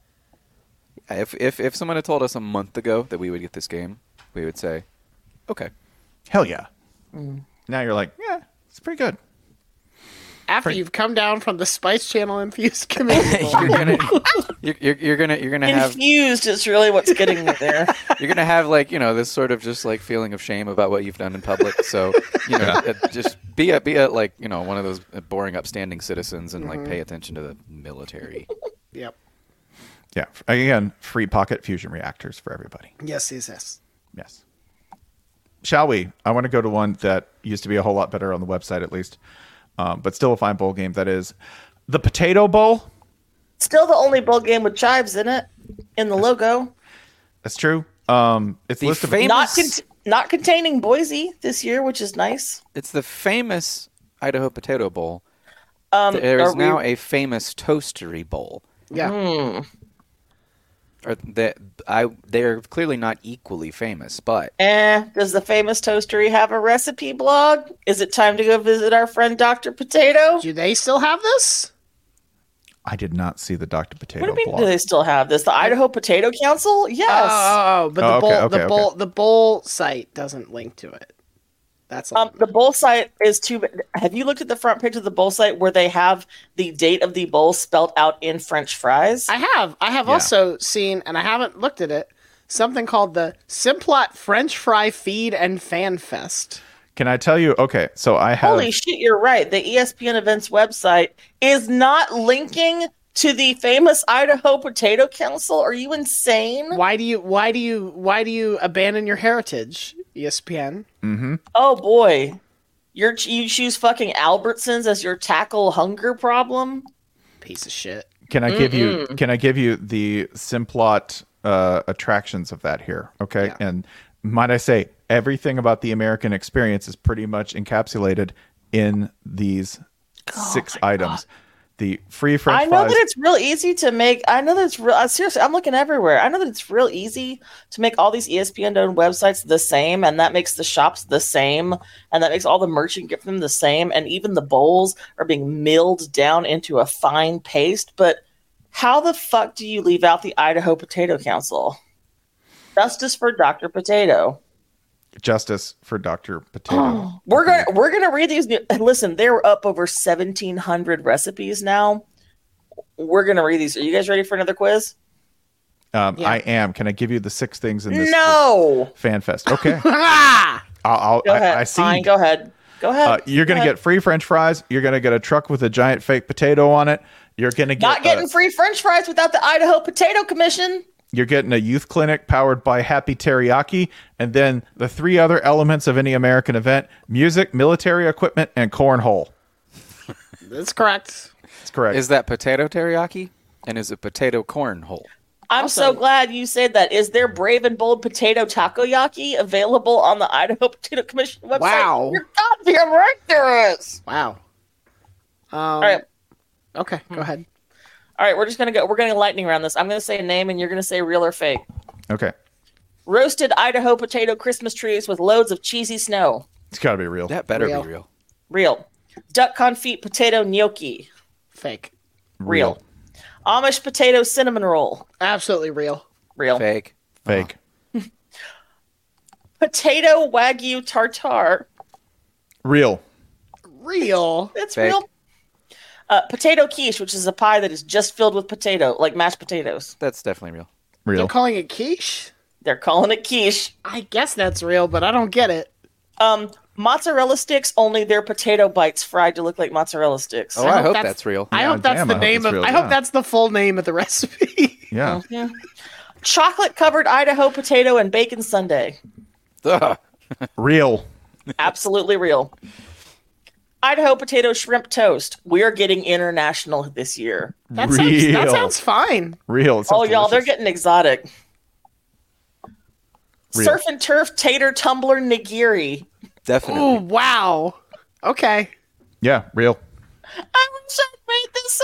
if someone had told us a month ago that we would get this game, we would say, okay. Hell yeah. Now you're like, yeah, it's pretty good. After you've come down from the Spice Channel infused committee. you're gonna have Infused is really what's getting me there. you're gonna have like this sort of just like feeling of shame about what you've done in public. So just be a like one of those boring upstanding citizens and like pay attention to the military. Yep. Yeah. Again, free pocket fusion reactors for everybody. Yes. Yes. Shall we? I want to go to one that used to be a whole lot better on the website, at least, but still a fine bowl game. That is the Potato Bowl. Still the only bowl game with chives in it, in the logo. That's true. It's The listed. famous- Not containing Boise this year, which is nice. It's the famous Idaho Potato Bowl. There is now a famous Toastery Bowl. Yeah. They're clearly not equally famous, but Does the famous Toastery have a recipe blog? Is it time to go visit our friend Dr. Potato? Do they still have this? I did not see the Dr. Potato What do you mean? blog. Do they still have this? The Idaho Potato Council? Yes. Oh, but Oh, the okay, bowl, okay. the bowl site doesn't link to it. That's The bowl site is too. Have you looked at the front page of the bowl site where they have the date of the bowl spelled out in French fries? I have also seen, and I haven't looked at it, something called the Simplot French Fry Feed and Fan Fest. Can I tell you? Okay, so I have. Holy shit, you're right. The ESPN Events website is not linking to the famous Idaho Potato Council. Are you insane? Why do you abandon your heritage, ESPN? Oh boy. You choose fucking Albertsons as your tackle hunger problem? Piece of shit. Can I give you? Can I give you the Simplot attractions of that here? Okay, Yeah. and might I say, everything about the American experience is pretty much encapsulated in these 6 items. The free French I know fries. that it's real easy to make. I know that it's real. Seriously, I'm looking everywhere. I know that it's real easy to make all these ESPN-owned websites the same, and that makes the shops the same, and that makes all the merch you can get from them the same, and even the bowls are being milled down into a fine paste. But how the fuck do you leave out the Idaho Potato Council? Justice for Dr. Potato. Justice for Dr. Potato. We're gonna read these. Listen, they're up over 1,700 recipes now. We're gonna read these. Are you guys ready for another quiz? I am. Can I give you the 6 things in this No. Fan Fest? Okay. Ah! I'll Go ahead. I see. Fine, go ahead. Go ahead. You're going to get free French fries. You're going to get a truck with a giant fake potato on it. You're going to get Not getting free French fries without the Idaho Potato Commission. You're getting a youth clinic powered by Happy Teriyaki, and then the 3 other elements of any American event: music, military equipment, and cornhole. That's correct. That's correct. is that potato teriyaki and is it potato cornhole? I'm so glad you said that. Is there Brave and Bold Potato Takoyaki available on the Idaho Potato Commission website? Wow. You're goddamn right there is. Wow. All right. Okay, go ahead. All right, we're gonna lightning round this. I'm gonna say a name and you're gonna say real or fake. Okay. Roasted Idaho potato Christmas trees with loads of cheesy snow. It's got to be real. That better Real. be real. Real. Duck confit potato gnocchi. Fake. Real. Amish potato cinnamon roll. Absolutely real. Real. Fake. Fake. Potato wagyu tartare. Real. Real. It's Fake. real. Potato quiche, which is a pie that is just filled with potato, like mashed potatoes. That's definitely real. They're Real. calling it quiche? They're calling it quiche. I guess that's real, but I don't get it. Mozzarella sticks, only they're potato bites fried to look like mozzarella sticks. Oh, I hope that's- that's real. I Yeah, hope that's damn, the I hope name it's of. real, I yeah. hope that's the full name of the recipe. Yeah. Yeah. Chocolate covered Idaho potato and bacon sundae. Ugh. Real. Absolutely real. Idaho potato shrimp toast. We're getting international this year. That Real. sounds fine. Real. It sounds Oh, y'all, they're delicious. getting exotic. Real. Surf and turf tater tumbler nigiri. Definitely. Ooh, wow. Okay. Yeah. Real. I wish I made this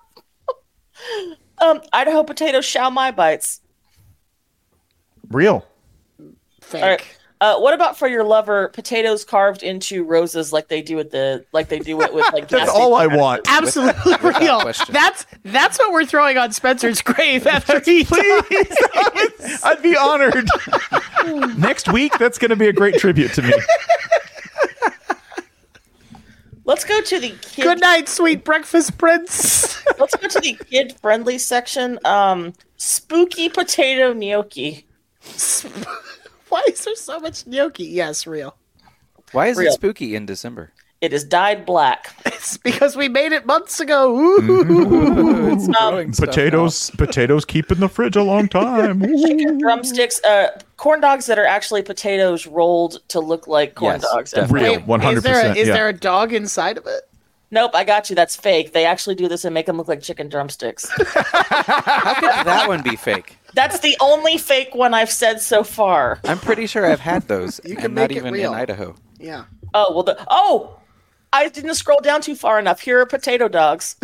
up. Idaho potato shao mai bites. Real. Fake. All right. What about for your lover? Potatoes carved into roses, like they do it with like That's gas all I station want. Absolutely Without real. question. That's what we're throwing on Spencer's grave after he Please. I'd be honored. Next week, that's going to be a great tribute to me. Let's go to the kid. Good night, sweet breakfast prince. Let's go to the kid-friendly section. Spooky potato gnocchi. Why is there so much gnocchi? Yes, real. Why is Real. it spooky in December? It is dyed black. It's because we made it months ago. Ooh. It's growing stuff Potatoes keep in the fridge a long time. Chicken drumsticks, corn dogs that are actually potatoes rolled to look like corn Yes, dogs. definitely. Real, 100%. Is there a dog inside of it? Nope, I got you. That's fake. They actually do this and make them look like chicken drumsticks. How could that one be fake? That's the only fake one I've said so far. I'm pretty sure I've had those. You and can not make it even real. in Idaho. Yeah. Oh, well, I didn't scroll down too far enough. Here are potato dogs.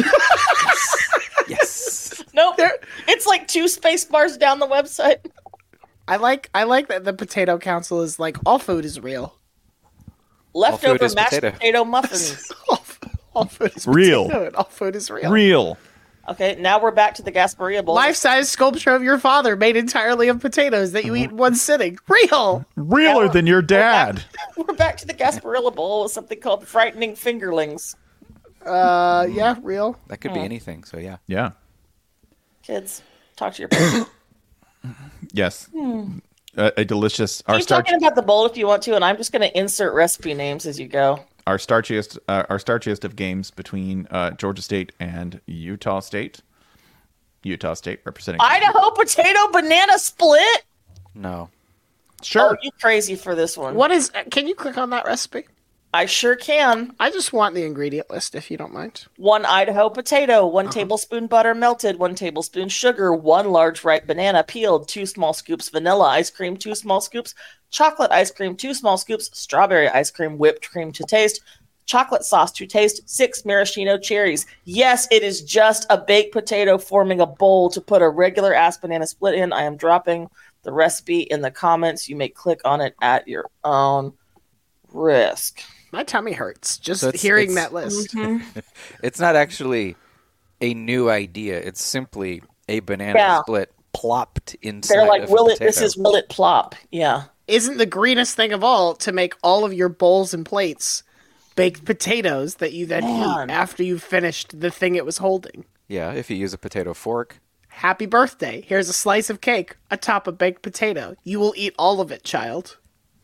Yes. Nope. It's like 2 space bars down the website. I like that the potato council is like all food is real. Leftover is mashed potato. potato muffins. All food is Real. potato and all food is real. Real. Okay, now we're back to the Gasparilla Bowl. Life-size sculpture of your father made entirely of potatoes that you eat in one sitting. Real. Realer than your dad. We're back to the Gasparilla Bowl with something called frightening fingerlings. Yeah, real. That could be anything, so yeah. Yeah. Kids, talk to your parents. Yes. A delicious. Keep talking about the bowl if you want to, and I'm just going to insert recipe names as you go. Our starchiest of games between Georgia State and Utah State. Utah State representing Idaho potato banana split? No. Sure. Oh, you crazy for this one. What is? Can you click on that recipe? I sure can. I just want the ingredient list, if you don't mind. 1 Idaho potato, 1 tablespoon butter melted, 1 tablespoon sugar, 1 large ripe banana peeled, 2 small scoops vanilla ice cream, 2 small scoops chocolate ice cream, 2 small scoops strawberry ice cream, whipped cream to taste, chocolate sauce to taste, 6 maraschino cherries. Yes, it is just a baked potato forming a bowl to put a regular ass banana split in. I am dropping the recipe in the comments. You may click on it at your own risk. My tummy hurts just So it's- hearing it's- that list. It's not actually a new idea. It's simply a banana Yeah. split plopped inside They're like, of a will it? potato. This is will it plop? Yeah. Isn't the greenest thing of all to make all of your bowls and plates baked potatoes that you then Man. eat after you've finished the thing it was holding? Yeah, if you use a potato fork. Happy birthday. Here's a slice of cake atop a baked potato. You will eat all of it, child.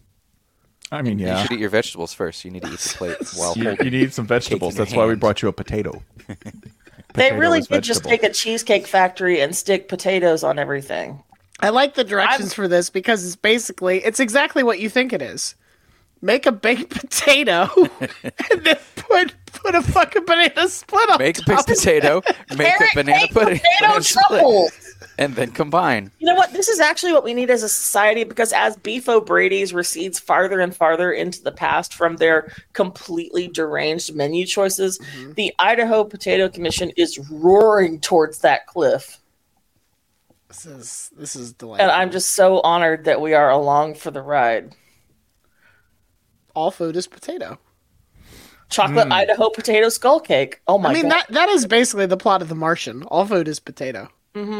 I mean, You yeah. should eat your vegetables first. You need to eat the plate while You holding. need some vegetables. your That's why we hand. brought you a potato. They Potato really is did just vegetable. take a cheesecake factory and stick potatoes on everything. I like the directions for this because it's exactly what you think it is. Make a baked potato and then put a fucking banana split on Make a top. baked potato, make Carrot a banana cake, pudding, potato banana split, truffles. and then combine. You know what? This is actually what we need as a society because as Beef O'Brady's recedes farther and farther into the past from their completely deranged menu choices, the Idaho Potato Commission is roaring towards that cliff. This is delightful. And I'm just so honored that we are along for the ride. All food is potato. Chocolate Idaho potato skull cake. Oh my I mean god. that is basically the plot of The Martian. All food is potato.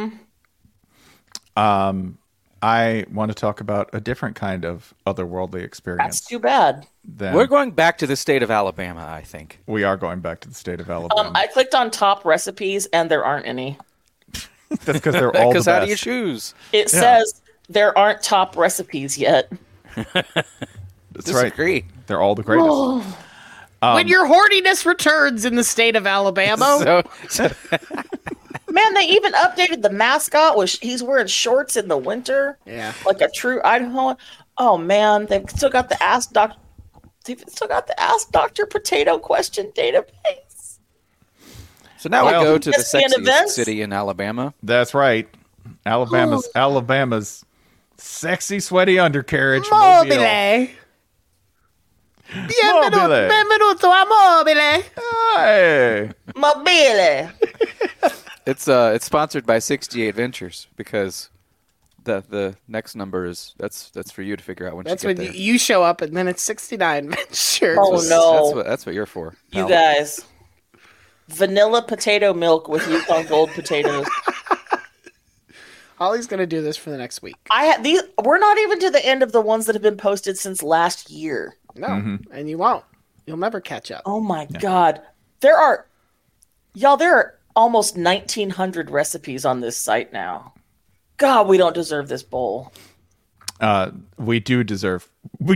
I want to talk about a different kind of otherworldly experience. That's too bad. Than We're going back to the state of Alabama, I think. we are going back to the state of Alabama. I clicked on top recipes and there aren't any. That's because they're all the Because how do you best. choose? It says there aren't top recipes yet. That's right. Disagree. They're all the greatest. When your horniness returns in the state of Alabama, So, Man, they even updated the mascot. He's wearing shorts in the winter. Yeah. Like a true Idahoan. Oh man, they've still got the Ask Doctor. They've still got the Ask Dr. Potato question database. so now Well, we go to the ESPN sexiest events? city in Alabama. That's right. Alabama's sexy, sweaty undercarriage. Mobile. Mobile. Benvenuto a Mobile. Hey. Mobile. It's sponsored by 68 Ventures because the next number is that's for you to figure out when That's you get when there. you show up and then it's 69 ventures. Oh no, That's what you're for. you pal. guys. Vanilla potato milk with Yukon Gold potatoes. Holly's going to do this for the next week. These. We're not even to the end of the ones that have been posted since last year. No, and you won't. You'll never catch up. Oh my God. There are almost 1,900 recipes on this site now. God, we don't deserve this bowl. We do deserve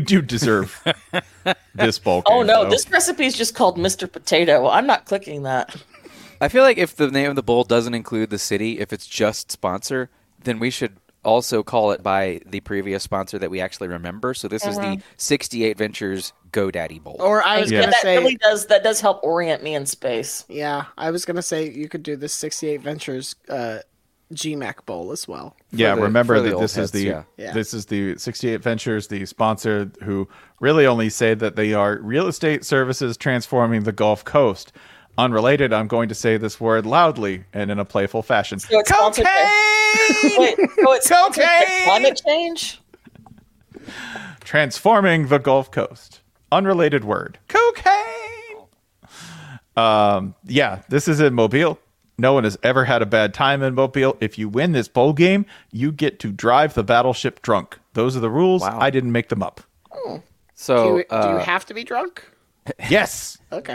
this bowl game. Oh no, though. this recipe is just called Mr. Potato. I'm not clicking that. I feel like if the name of the bowl doesn't include the city, if it's just sponsor, then we should also call it by the previous sponsor that we actually remember. So this is the 68 Ventures GoDaddy Bowl. Or I was Yeah. gonna That say, really does help orient me in space. yeah, I was gonna say you could do the 68 Ventures GMAC Bowl as well. Yeah, the- remember for the that old this is heads, the yeah. this is the 68 Ventures, the sponsor who really only say that they are real estate services transforming the Gulf Coast. Unrelated, I'm going to say this word loudly and in a playful fashion. So it's sponsored Wait, so it's sponsored by Cocaine! climate change? Transforming the Gulf Coast. Unrelated word. Cocaine. Yeah, this is in Mobile. No one has ever had a bad time in Mobile. If you win this bowl game, you get to drive the battleship drunk. Those are the rules. Wow. I didn't make them up. So Do you have to be drunk? Yes. Okay.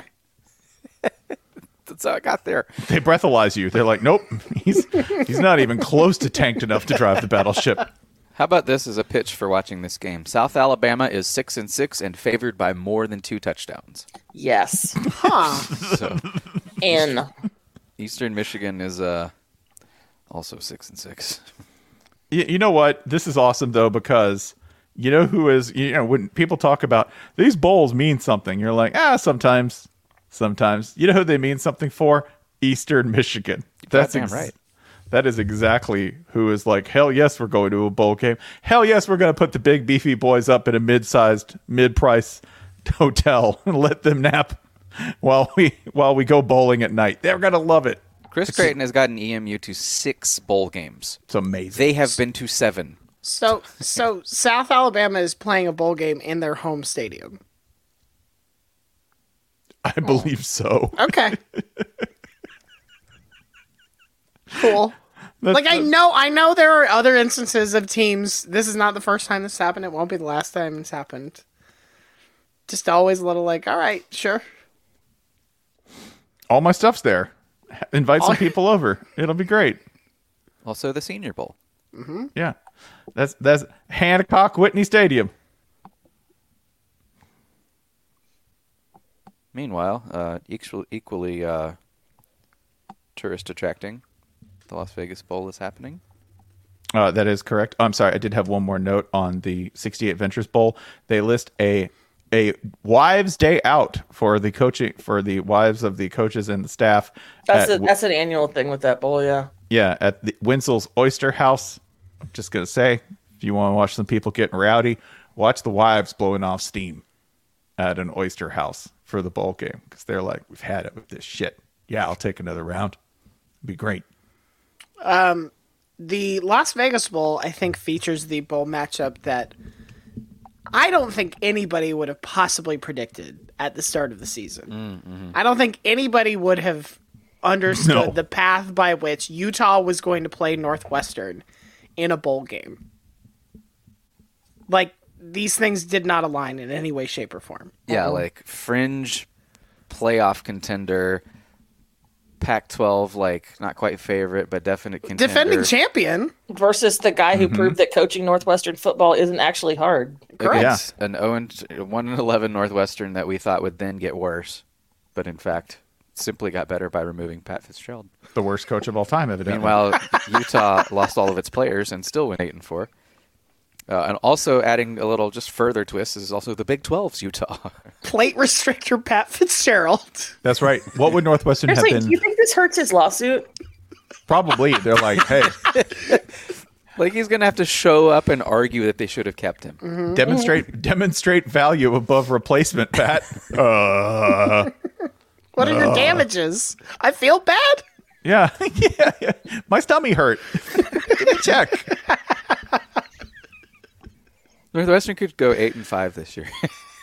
that's how I got there. They breathalyze you. They're like, nope, he's not even close to tanked enough to drive the battleship. How about this as a pitch for watching this game? South Alabama is 6-6 and favored by more than 2 touchdowns. Yes. Huh. So In. Eastern Michigan is also 6-6. You know what? This is awesome though, because you know who is, when people talk about these bowls mean something, you're like, sometimes. You know who they mean something for? Eastern Michigan. That's Goddamn right. That is exactly who is like, hell yes, we're going to a bowl game. Hell yes, we're going to put the big beefy boys up in a mid-price hotel and let them nap while we go bowling at night. They're going to love it. Chris Creighton has gotten EMU to 6 bowl games. It's amazing. They have been to 7. So South Alabama is playing a bowl game in their home stadium. I believe so. Okay. Cool. I know there are other instances of teams. This is not the first time this happened. It won't be the last time it's happened. Just always a little like, all right, sure. All my stuff's there. Invite some people over. It'll be great. Also the Senior Bowl. Yeah. That's Hancock Whitney Stadium. Meanwhile, equally tourist attracting, the Las Vegas Bowl is happening. That is correct. I'm sorry. I did have one more note on the 68 Ventures Bowl. They list a wives' day out for the coaching, for the wives of the coaches and the staff. That's an annual thing with that bowl, yeah. Yeah, at the Winsel's Oyster House. I'm just gonna say, if you want to watch some people getting rowdy, watch the wives blowing off steam at an oyster house for the bowl game, because they're like, we've had it with this shit. Yeah, I'll take another round. It'd be great. The Las Vegas Bowl, I think, features the bowl matchup that I don't think anybody would have possibly predicted at the start of the season. I don't think anybody would have understood the path by which Utah was going to play Northwestern in a bowl game. Like, these things did not align in any way, shape, or form. Yeah, like fringe playoff contender, Pac-12, like not quite favorite, but definite contender. Defending champion. Versus the guy who proved that coaching Northwestern football isn't actually hard. Correct. Against an 1-11 Northwestern that we thought would then get worse, but in fact simply got better by removing Pat Fitzgerald. The worst coach of all time, evidently. Meanwhile, Utah lost all of its players and still went 8-4. And also adding a little just further twist is also the Big 12's Utah. Plate restrictor Pat Fitzgerald. That's right. What would Northwestern have Seriously, been? do you think this hurts his lawsuit? Probably. They're like, hey, Like he's going to have to show up and argue that they should have kept him. demonstrate value above replacement, Pat. What are your damages? I feel bad. Yeah. Yeah. My stomach hurt. Give me a check. Northwestern could go 8-5 this year.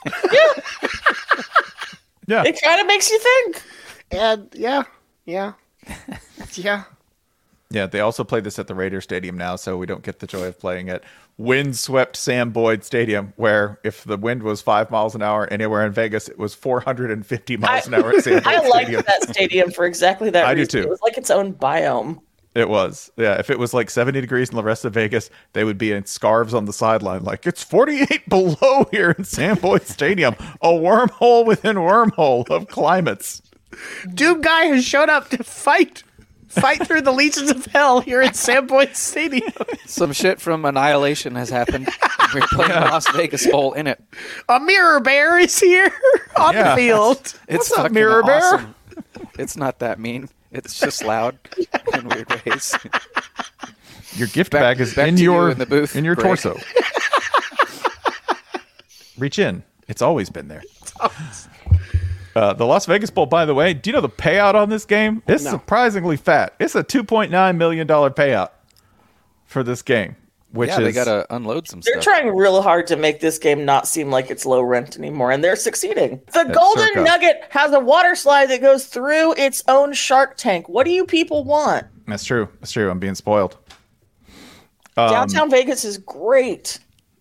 Yeah. It kind of makes you think. And yeah. Yeah, they also play this at the Raider Stadium now, so we don't get the joy of playing at windswept Sam Boyd Stadium, where if the wind was 5 miles an hour anywhere in Vegas, it was 450 miles an hour at Sam Boyd I liked Stadium. that stadium for exactly that I do reason. too. It was like its own biome. It was. Yeah, if it was like 70 degrees in the rest of Vegas, they would be in scarves on the sideline like, it's 48 below here in Sam Boyd Stadium, a wormhole within wormhole of climates. Doom Guy has showed up to fight through the legions of hell here at Sam Boyd Stadium. Some shit from Annihilation has happened. We're playing the Las Vegas Bowl in it. A mirror bear is here on the field. It's What's up, fucking Mirror Bear? awesome. It's not that mean. It's just loud in weird ways. Your gift bag is back in to you your in the booth, in your Greg. torso. Reach in. It's always been there. The Las Vegas Bowl, by the way, do you know the payout on this game? It's surprisingly fat. It's a $2.9 million payout for this game, which Yeah, is they gotta unload some They're stuff. trying real hard to make this game not seem like it's low rent anymore, and they're succeeding. The Golden Circa. Nugget has a water slide that goes through its own Shark Tank. What do you people want? That's true. That's true. I'm being spoiled. Downtown Vegas is great.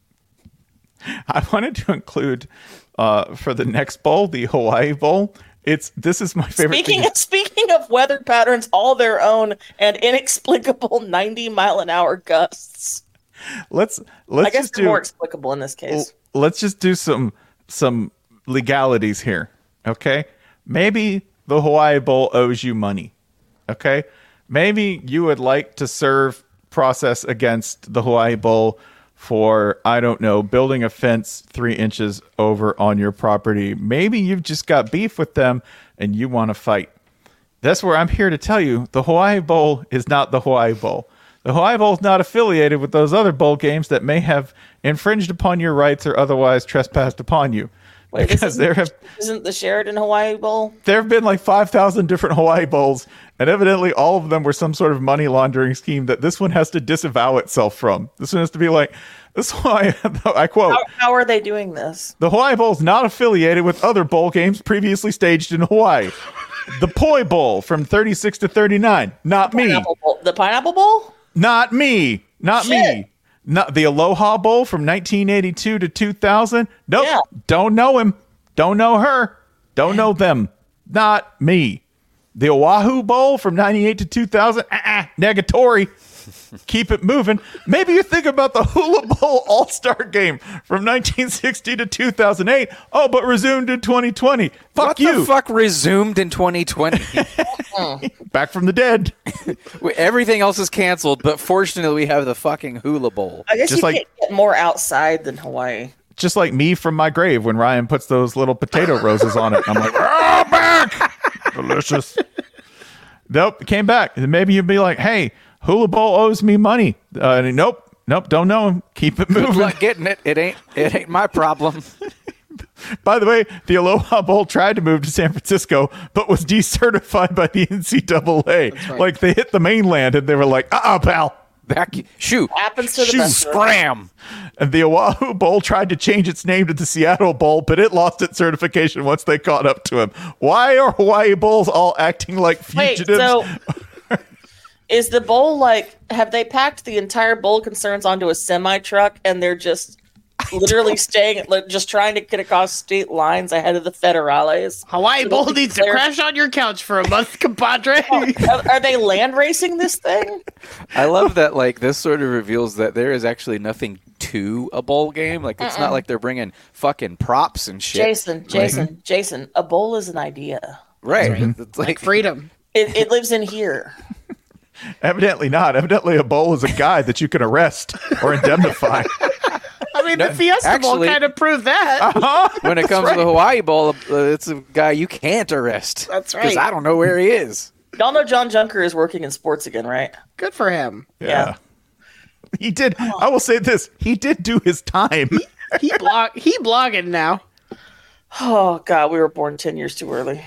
I wanted to include for the next bowl, the Hawaii Bowl. This is my favorite thing. Speaking of weather patterns, all their own and inexplicable 90-mile-an-hour gusts. Let's I guess just they're do more explicable in this case. let's just do some legalities here. Okay? Maybe the Hawaii Bowl owes you money. Okay? Maybe you would like to serve process against the Hawaii Bowl for, I don't know, building a fence 3 inches over on your property. Maybe you've just got beef with them and you want to fight. That's where I'm here to tell you the Hawaii Bowl is not the Hawaii Bowl. The Hawaii Bowl is not affiliated with those other bowl games that may have infringed upon your rights or otherwise trespassed upon you. Wait, Because isn't the Sheraton Hawaii Bowl? there have been like 5,000 different Hawaii Bowls, and evidently all of them were some sort of money laundering scheme that this one has to disavow itself from. This one has to be like, this is why, I quote, How are they doing this? the Hawaii Bowl is not affiliated with other bowl games previously staged in Hawaii. The Poi Bowl from 36 to 39, not me. Pineapple Bowl. The Pineapple Bowl? Not me. Not Shit. me. Not the Aloha Bowl from 1982 to 2000. Nope. Yeah. Don't know him. Don't know her. Don't know them. Not me. The Oahu Bowl from 98 to 2000. Negatory. Keep it moving. Maybe you think about the Hula Bowl All-Star Game from 1960 to 2008. Oh, but resumed in 2020. Fuck What you. the fuck resumed in 2020? Back from the dead. Everything else is canceled, but fortunately we have the fucking Hula Bowl. I guess Just you like- can't get more outside than Hawaii. Just like me from my grave when Ryan puts those little potato roses on it. I'm like, oh, back! Delicious. Nope, it came back. And maybe you'd be like, hey, Hula Bowl owes me money. Nope, don't know him. Keep it Good moving. luck getting it. It ain't my problem. By the way, the Aloha Bowl tried to move to San Francisco, but was decertified by the NCAA. right. Like they hit the mainland and they were like, pal. Back, shoot, Happens to the Shoot, best of us. scram. And the Oahu Bowl tried to change its name to the Seattle Bowl, but it lost its certification once they caught up to him. Why are Hawaii Bowls all acting like Wait, fugitives? so is the bowl like, have they packed the entire bowl concerns onto a semi-truck and they're just literally staying, like, just trying to get across state lines ahead of the federales? Hawaii Bowl needs to Declare- crash on your couch for a month, compadre. Are they land racing this thing? I love that. Like this sort of reveals that there is actually nothing to a bowl game. Like it's not like they're bringing fucking props and shit. Jason, a bowl is an idea. Right? It's like Freedom. It lives in here. Evidently not. Evidently, a bowl is a guy that you can arrest or indemnify. I mean, the Fiesta Bowl actually- kind of proved that. when it comes to the Hawaii Bowl, it's a guy you can't arrest. That's Because right. I don't know where he is. Y'all know John Junker is working in sports again, right? Good for him. Yeah. He did. I will say this. He did do his time. He blogging now. Oh, God, we were born 10 years too early.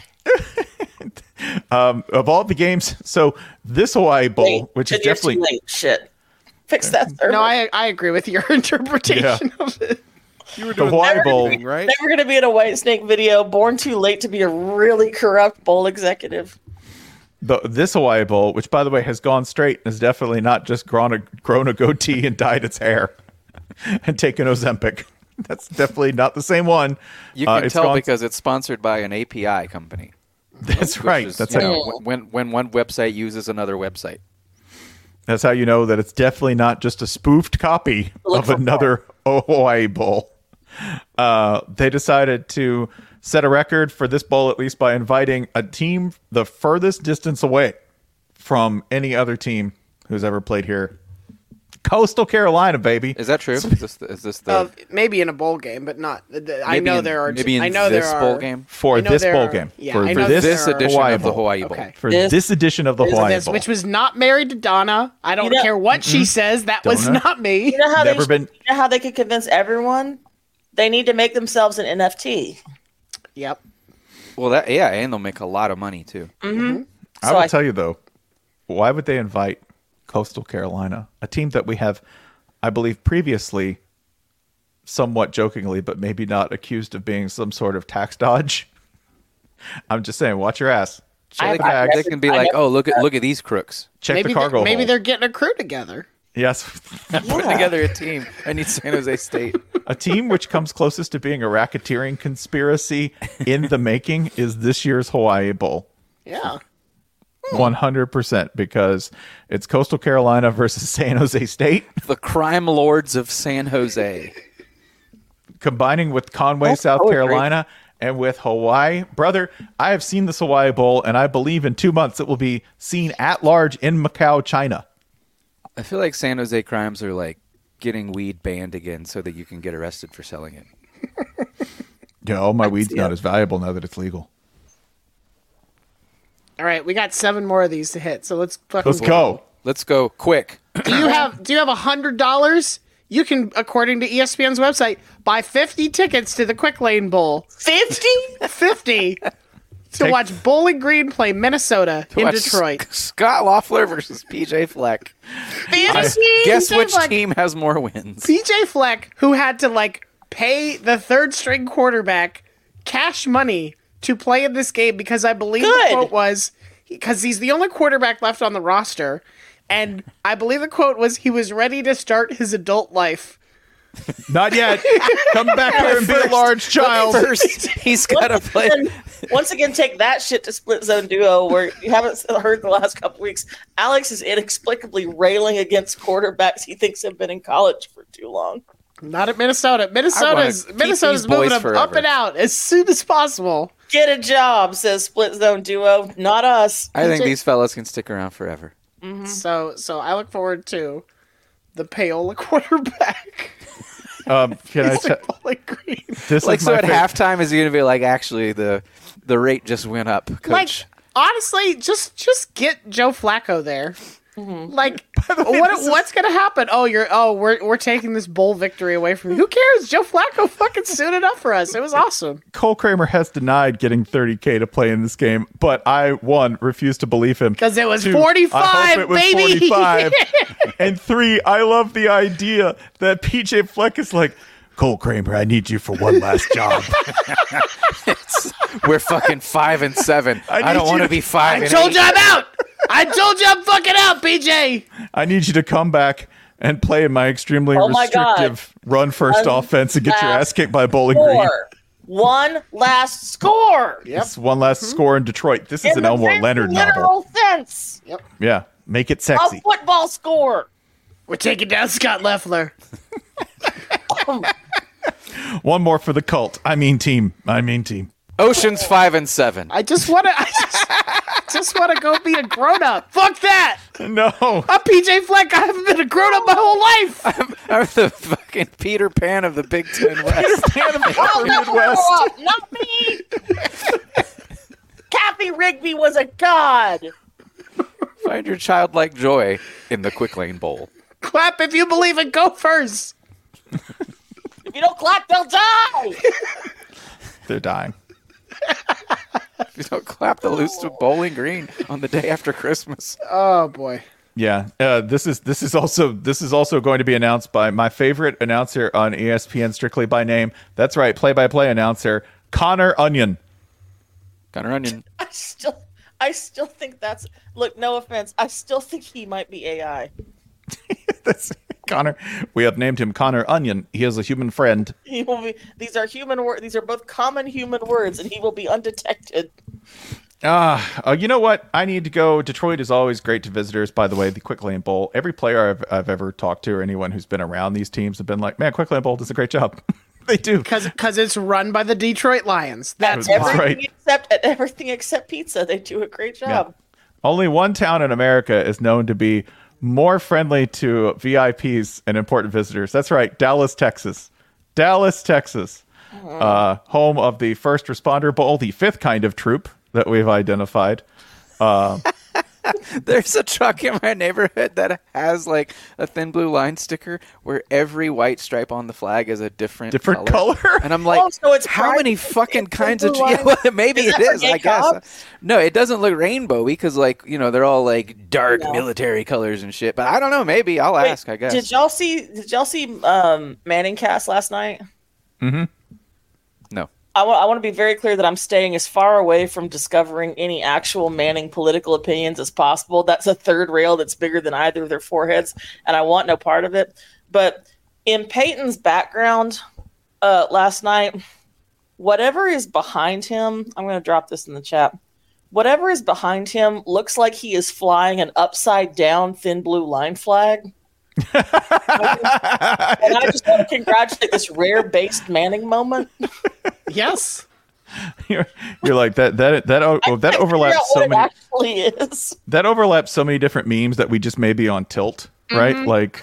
Of all the games, so this Hawaii Bowl, Wait, which is 10 years too definitely late. Shit. Fix that server. No, I agree with your interpretation of it. You were the doing Hawaii Bowl. everything, right? Never going to be in a White Snake video. Born too late to be a really corrupt bowl executive. this Hawaii Bowl, which by the way has gone straight and has definitely not just grown a goatee and dyed its hair and taken Ozempic. That's definitely not the same one. You can tell because it's sponsored by an API company. That's right. Is, that's when one website uses another website. That's how you know that it's definitely not just a spoofed copy of another Hawaii Bowl. They decided to set a record for this bowl, at least by inviting a team the furthest distance away from any other team who's ever played here. Coastal Carolina, baby. Is that true? Is this the maybe in a bowl game, but not. I know there are. Maybe in I know this there are, bowl game for this bowl game. Yeah, for this edition of the Hawaii Bowl. Okay. For this edition of the Hawaii Bowl, which was not married to Donna. I don't care what she says. That was not me. You know how Never been. You know how they could convince everyone? They need to make themselves an NFT. Yep. Well, and they'll make a lot of money too. Mm-hmm. I will tell you though, why would they invite Coastal Carolina, a team that we have, I believe, previously, somewhat jokingly, but maybe not accused of being some sort of tax dodge? I'm just saying, watch your ass. Check the bags. They can be like, oh, look at these crooks. Check the cargo Maybe hold. they're getting a crew together. Yes. Putting together a team. I need San Jose State. A team which comes closest to being a racketeering conspiracy in the making is this year's Hawaii Bowl. Yeah. 100%, because it's Coastal Carolina versus San Jose State. The crime lords of San Jose. Combining with Conway, South Carolina, and with Hawaii. Brother, I have seen this Hawaii Bowl, and I believe in 2 months it will be seen at large in Macau, China. I feel like San Jose crimes are like getting weed banned again so that you can get arrested for selling it. Yeah, my weed's not as valuable now that it's legal. All right, we got 7 more of these to hit, so let's go. Let's go quick. Do you have $100? You can, according to ESPN's website, buy 50 tickets to the Quick Lane Bowl. 50? 50 to watch Bowling Green play Minnesota in Detroit. Scott Loeffler versus PJ Fleck. Guess which team has more wins? PJ Fleck, who had to pay the third string quarterback cash money to play in this game because I believe the quote was because he's the only quarterback left on the roster, and I believe the quote was he was ready to start his adult life. Not yet. Come back here and be a large child. First, he's got to play. Once again, take that shit to Split Zone Duo, where you haven't heard the last couple weeks. Alex is inexplicably railing against quarterbacks he thinks have been in college for too long. Not at Minnesota. Minnesota's moving up and out as soon as possible. Get a job, says Split Zone Duo. Not us. I think these fellas can stick around forever. Mm-hmm. So I look forward to the Paola quarterback. Can I tell? This so at halftime is he going to be like, actually the rate just went up, coach? Honestly, just get Joe Flacco there. Mm-hmm. What's gonna happen? We're taking this bowl victory away from you. Who cares? Joe Flacco fucking suited up for us. It was awesome. Cole Kramer has denied getting $30K to play in this game, but I refuse to believe him because it was 45, I hope it was baby. 45. And 3, I love the idea that PJ Fleck is like, Cole Kramer, I need you for one last job. We're fucking 5-7. I don't want to be 5. I told you I'm out. I told you I'm fucking out, PJ. I need you to come back and play in my extremely restrictive run-first offense and get your ass kicked by Bowling Green. One last score. Yep. It's one last score in Detroit. This is an Elmore Leonard novel. Literal sense. Yep. Yeah, make it sexy. A football score. We're taking down Scott Loeffler. One more for the cult. I mean team. Ocean's 5-7. I just want to go be a grown up. Fuck that. No. I'm PJ Fleck. I haven't been a grown up my whole life. I'm the fucking Peter Pan of the Big Ten West. Peter Pan of the Upper Midwest. Not me. Kathy Rigby was a god. Find your childlike joy in the Quick Lane Bowl. Clap if you believe in Gophers. If you don't clap, they'll die. They're dying. If you don't clap, they'll lose to Bowling Green on the day after Christmas. Oh boy. Yeah, this is also going to be announced by my favorite announcer on ESPN, strictly by name. That's right, play-by-play announcer Connor Onion. Connor Onion. I still think that's look. No offense, I still think he might be AI. That's Connor. We have named him Connor Onion. He is a human friend. He will be. These are human words. These are both common human words, and he will be undetected. You know what? I need to go. Detroit is always great to visitors. By the way, the Quick Lane Bowl. Every player I've ever talked to, or anyone who's been around these teams, have been like, "Man, Quick Lane Bowl does a great job." They do Because it's run by the Detroit Lions. That's That's why. right. Everything except pizza. They do a great job. Only one town in America is known to be more friendly to VIPs and important visitors. That's right, Dallas, Texas. Dallas, Texas. Home of the First Responder Bowl, the fifth kind of troop that we've identified. There's a truck in my neighborhood that has like a thin blue line sticker where every white stripe on the flag is a different color. And I'm like, Oh, so it's how many pride- fucking it's kinds the of blue line? well, maybe Is it that for is, gay I guess. cops? No, it doesn't look rainbowy because like, they're all like dark military colors and shit. But I don't know, maybe I'll Wait, ask, I guess. Did y'all see Manning Cast last night? No. I want to be very clear that I'm staying as far away from discovering any actual Manning political opinions as possible. That's a third rail that's bigger than either of their foreheads, and I want no part of it. But in Peyton's background last night, whatever is behind him, I'm going to drop this in the chat. Whatever is behind him looks like he is flying an upside-down thin blue line flag. And I just want to congratulate this rare-based Manning moment. Yes. You're like that overlaps so many. Actually is. That overlaps so many different memes that we just may be on tilt, right? Like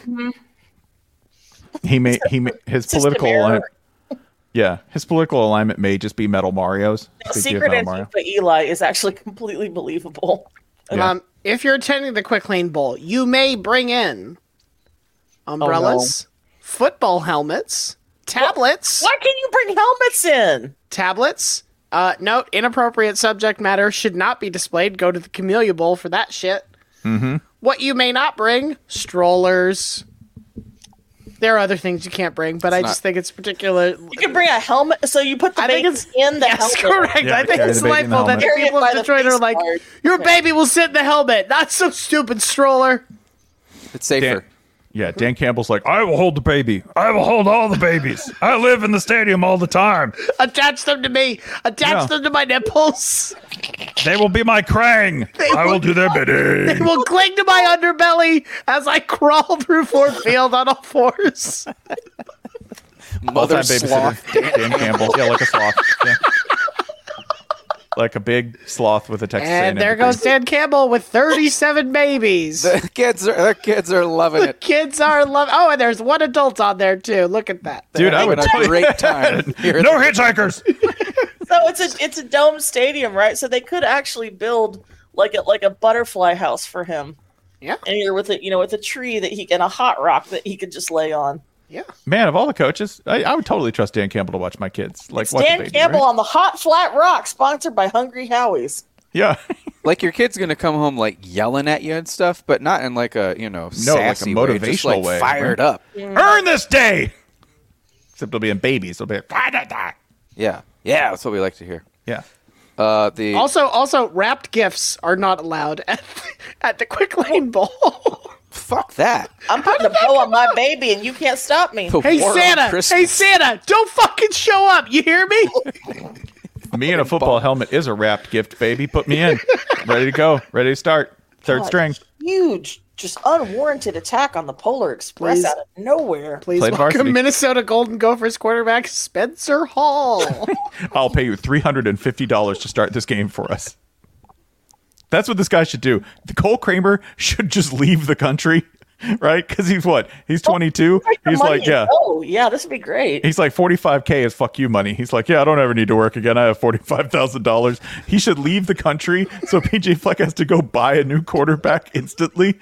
his political alignment. Yeah, his political alignment may just be Metal Mario's. Secret Antifa Eli is actually completely believable. Yeah. If you're attending the Quick Lane Bowl, you may bring in umbrellas, football helmets, tablets. Why can't you bring helmets in? Tablets. Note, inappropriate subject matter should not be displayed. Go to the Camellia Bowl for that shit. Mm-hmm. What you may not bring, strollers. There are other things you can't bring, but I just think it's particular. You can bring a helmet, so you put the I think baby it's in the yes, helmet. correct. Yeah, I think carry it's the baby in the delightful that the helmet. people Carry of it by the Detroit are face like, guard. your baby will sit in the helmet. Not so stupid, stroller. It's safer. Dan Campbell's like, I will hold the baby. I will hold all the babies. I live in the stadium all the time. Attach them to me. Attach them to my nipples. They will be my Krang. I will do their bidding. They will cling to my underbelly as I crawl through Ford Field on all fours. Mother All-time sloth. babysitter, Dan Campbell. Yeah, like a sloth. Yeah. Like a big sloth with a Texas And A&M there degree. goes Dan Campbell with 37 babies. The kids are loving it. Kids are loving. Oh, and there's one adult on there too. Look at that. Dude, I would having a great time. Here at No hitchhikers. So it's a domed stadium, right? So they could actually build like a butterfly house for him. Yeah. And either with a tree that he and a hot rock that he could just lay on. Yeah. Man, of all the coaches, I would totally trust Dan Campbell to watch my kids. Like It's watch a Dan baby, Campbell right? on the hot flat rock, sponsored by Hungry Howie's. Yeah. Like your kid's gonna come home like yelling at you and stuff, but not in like a sassy like a way, just, motivational like, way, fired right? up. Earn this day. Except it'll be in babies. It'll be like, Yeah, that's what we like to hear. yeah. The Also, wrapped gifts are not allowed at the Quick Lane Bowl. fuck that. I'm putting a bow on my baby, and you can't stop me. The Hey war on Santa! Christmas. Hey Santa! Don't fucking show up! You hear me? Me in a football helmet is a wrapped gift, baby. Put me in. Ready to go. Ready to start. Third God, string. Huge, just unwarranted attack on the Polar Express Please. out of nowhere. Please Played welcome varsity. Minnesota Golden Gophers quarterback Spencer Hall. I'll pay you $350 to start this game for us. That's what this guy should do. The Cole Kramer should just leave the country, right? Because he's what? He's 22. He's like, yeah. Oh, yeah, this would be great. He's like, 45K is fuck you money. He's like, yeah, I don't ever need to work again. I have $45,000. He should leave the country so PJ Fleck has to go buy a new quarterback instantly.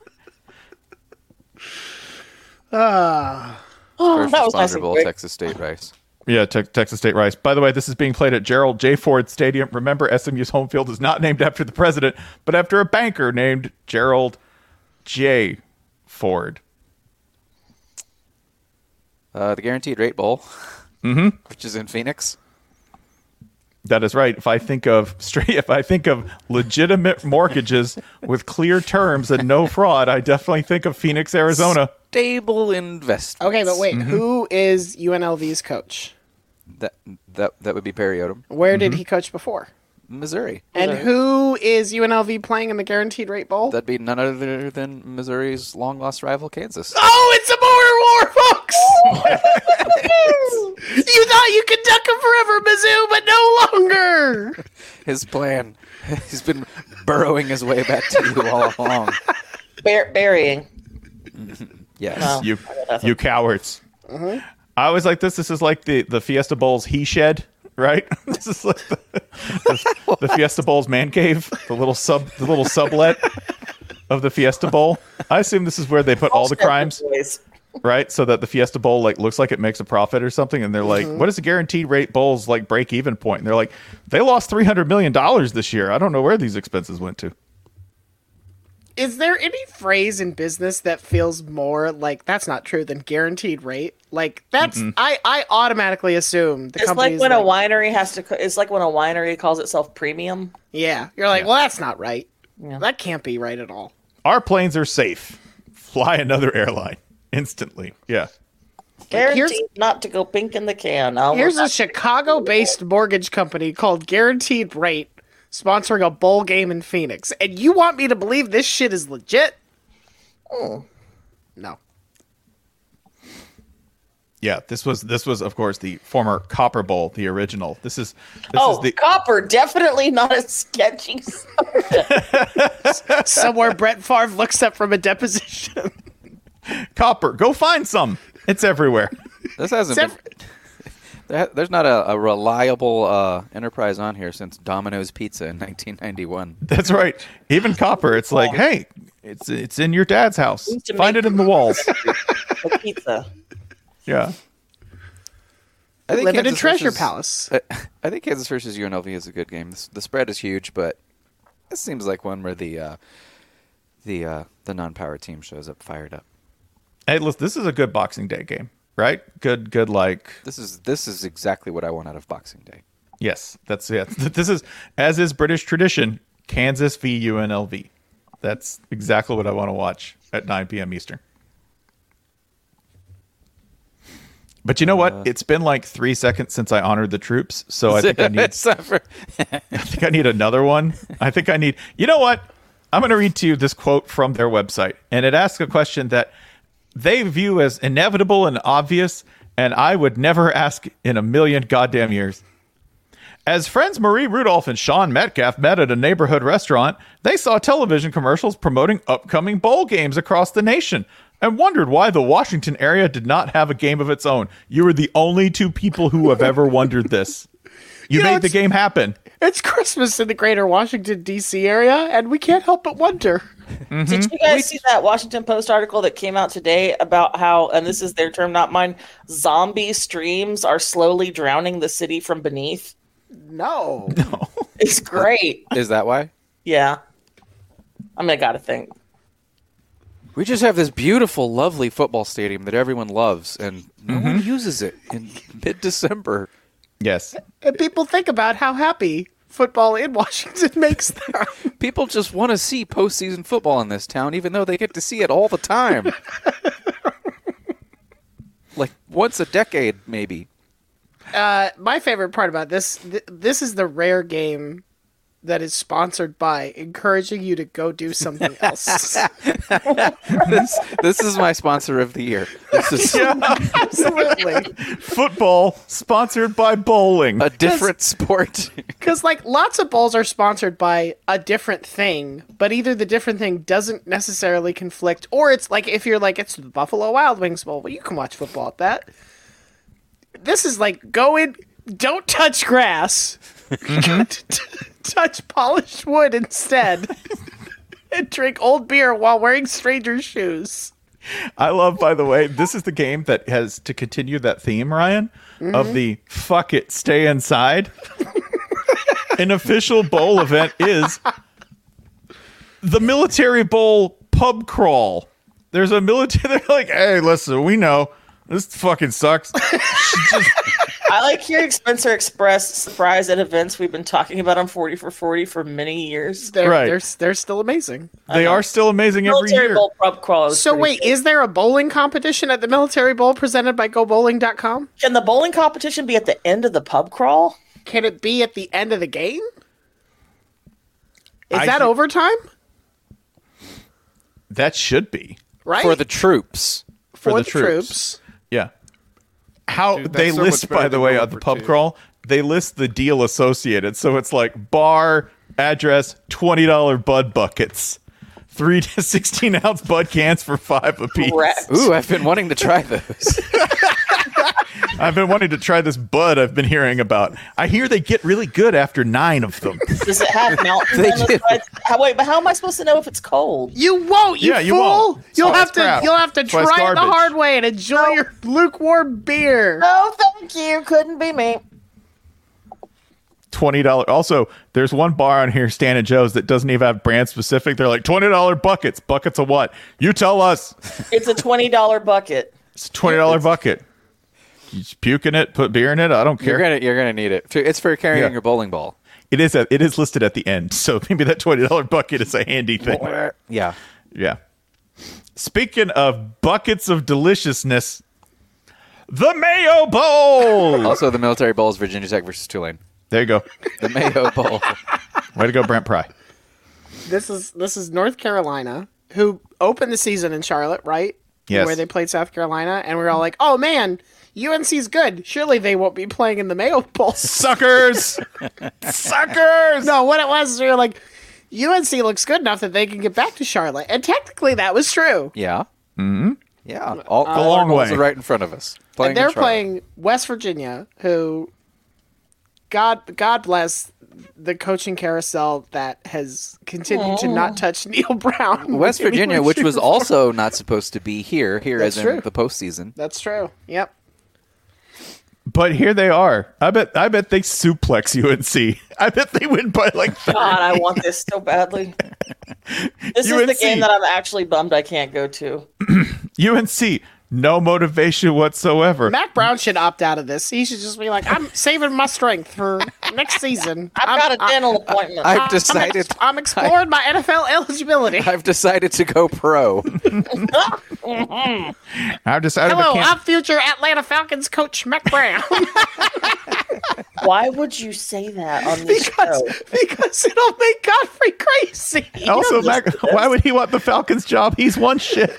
Oh, First that was nice responder and bowl, quick. Texas State Rice. Yeah, Texas State Rice. By the way, this is being played at Gerald J. Ford Stadium. Remember, SMU's home field is not named after the president, but after a banker named Gerald J. Ford. The Guaranteed Rate Bowl, which is in Phoenix. That is right. If I think of legitimate mortgages with clear terms and no fraud, I definitely think of Phoenix, Arizona. Stable investment. Okay, but wait, who is UNLV's coach? That would be Perry Odom. Where did he coach before? Missouri. And who is UNLV playing in the Guaranteed Rate Bowl? That'd be none other than Missouri's long-lost rival, Kansas. Oh, it's a border war, folks! You thought you could duck him forever, Mizzou, but no longer! His plan. He's been burrowing his way back to you all along. Burying. Yes. No. You cowards. I always like this. This is like the Fiesta Bowl's he shed, right? This is like the Fiesta Bowl's man cave, the little sublet of the Fiesta Bowl. I assume this is where they put all the crimes, right? So that the Fiesta Bowl like looks like it makes a profit or something, and they're like, "What is the Guaranteed Rate Bowl's like break even point?" And they're like, "They lost $300 million this year. I don't know where these expenses went to." Is there any phrase in business that feels more like that's not true than guaranteed rate? Like that's I automatically assume the It's company's like when a winery has to. It's like when a winery calls itself premium. yeah, you're like, well, that's not right. That can't be right at all. Our planes are safe. Fly another airline instantly. Yeah. Guaranteed not to go pink in the can. Here's a Chicago-based mortgage company called Guaranteed Rate sponsoring a bowl game in Phoenix, and you want me to believe this shit is legit? No. Yeah, this was of course the former Copper Bowl, the original. This is the Copper, definitely not a sketchy. Somewhere Brett Favre looks up from a deposition. Copper. Go find some. It's everywhere. This hasn't been... There's not a reliable enterprise on here since Domino's Pizza in 1991. That's right. Even Copper, it's like, hey, it's in your dad's house. Find it in the walls. A pizza. Yeah. I think Live in a Kansas treasure versus- palace. I think Kansas versus UNLV is a good game. The spread is huge, but it seems like one where the non-power team shows up fired up. Hey, listen, this is a good Boxing Day game, right? Good. Like This is exactly what I want out of Boxing Day. yes, that's it. This is as is British tradition. Kansas v UNLV. That's exactly what I want to watch at 9 p.m. Eastern. But you know what? It's been like 3 seconds since I honored the troops, so I think I need another one. I think I need. You know what? I'm going to read to you this quote from their website, and it asks a question that they view as inevitable and obvious, and I would never ask in a million goddamn years. As friends Marie Rudolph and Sean Metcalf met at a neighborhood restaurant, they saw television commercials promoting upcoming bowl games across the nation and wondered why the Washington area did not have a game of its own. You are the only two people who have ever wondered this. You made the game happen. It's Christmas in the greater Washington, D.C. area, and we can't help but wonder. Did you guys see that Washington Post article that came out today about how, and this is their term, not mine, zombie streams are slowly drowning the city from beneath? No. It's great. Is that why? Yeah. I mean, I gotta think. We just have this beautiful, lovely football stadium that everyone loves, and no one uses it in mid-December. Yes. And people think about how happy football in Washington makes them. People just want to see postseason football in this town, even though they get to see it all the time. Like once a decade, maybe. My favorite part about this is the rare game that is sponsored by encouraging you to go do something else. This is my sponsor of the year. This is Absolutely. Football sponsored by bowling. a different sport. Because, like, lots of bowls are sponsored by a different thing, but either the different thing doesn't necessarily conflict, or it's like, if you're like, it's the Buffalo Wild Wings Bowl, well, you can watch football at that. This is like, go in, don't touch grass, touch polished wood instead, and drink old beer while wearing strangers' shoes. I love, by the way, this is the game that has to continue that theme, Ryan, of the fuck it, stay inside. An official bowl event is the Military Bowl pub crawl. There's a military, they're like, hey, listen, we know this fucking sucks. I like hearing Spencer express surprise at events we've been talking about on 40 for 40 for many years. They're still amazing. They are still amazing every Military year. Bowl pub crawl. So wait, is there a bowling competition at the Military Bowl presented by GoBowling.com? Can the bowling competition be at the end of the pub crawl? Can it be at the end of the game? Is I that thi- overtime? That should be Right? For the troops. For the the troops. troops. Yeah. How Dude, they that's so list, much better by the than way, going on the for pub two. crawl, they list the deal associated. So it's like bar, address, $20 Bud buckets, 3 to 16-ounce Bud cans for $5 apiece. Correct. Ooh, I've been wanting to try those. I've been wanting to try this Bud I've been hearing about. I hear they get really good after 9 of them. Does it have mountains They on the do. sides? Wait, but how am I supposed to know if it's cold? You won't, you Yeah, you fool! won't. You'll That's have to crap. you'll have to That's why it's try it the garbage. hard way and enjoy your lukewarm beer. No, thank you. Couldn't be me. $20. Also, there's one bar on here, Stan and Joe's, that doesn't even have brand specific. They're like, $20 buckets. Buckets of what? You tell us. It's a $20 bucket. It's a $20 bucket. You just puke in it, put beer in it. I don't care. You're gonna need it. It's for carrying Yeah. your bowling ball. It is listed at the end, so maybe that $20 bucket is a handy thing. Yeah. Yeah. Speaking of buckets of deliciousness, the Mayo Bowl. Also, the Military Bowl is Virginia Tech versus Tulane. There you go. The Mayo Bowl. Way to go, Brent Pry. This is North Carolina, who opened the season in Charlotte, right? Yes. Where they played South Carolina, and we were all like, "Oh man, UNC's good. Surely they won't be playing in the Mayo Bowl." Suckers. Suckers. No, what it was, we were like, UNC looks good enough that they can get back to Charlotte, and technically that was true. Yeah. Mm-hmm. Yeah. All the long bowls way. are right in front of us. And they're in Charlotte. playing West Virginia, who, God bless the coaching carousel that has continued to not touch Neil Brown. West Virginia, which was all. also not supposed to be here That's as true. in the postseason. That's true. Yep. But here they are. I bet they suplex UNC. I bet they win by like 30. God, I want this so badly. This is the UNC. game that I'm actually bummed I can't go to. UNC, no motivation whatsoever. Mac Brown should opt out of this. He should just be like, I'm saving my strength for next season. I've got a dental appointment. I've decided. I'm exploring my NFL eligibility. I've decided to go pro. I've decided Hello, I can't. I'm future Atlanta Falcons coach Mac Brown. Why would you say that on this show? because it'll make Godfrey crazy. Also, Mac, why would he want the Falcons job? He's won shit.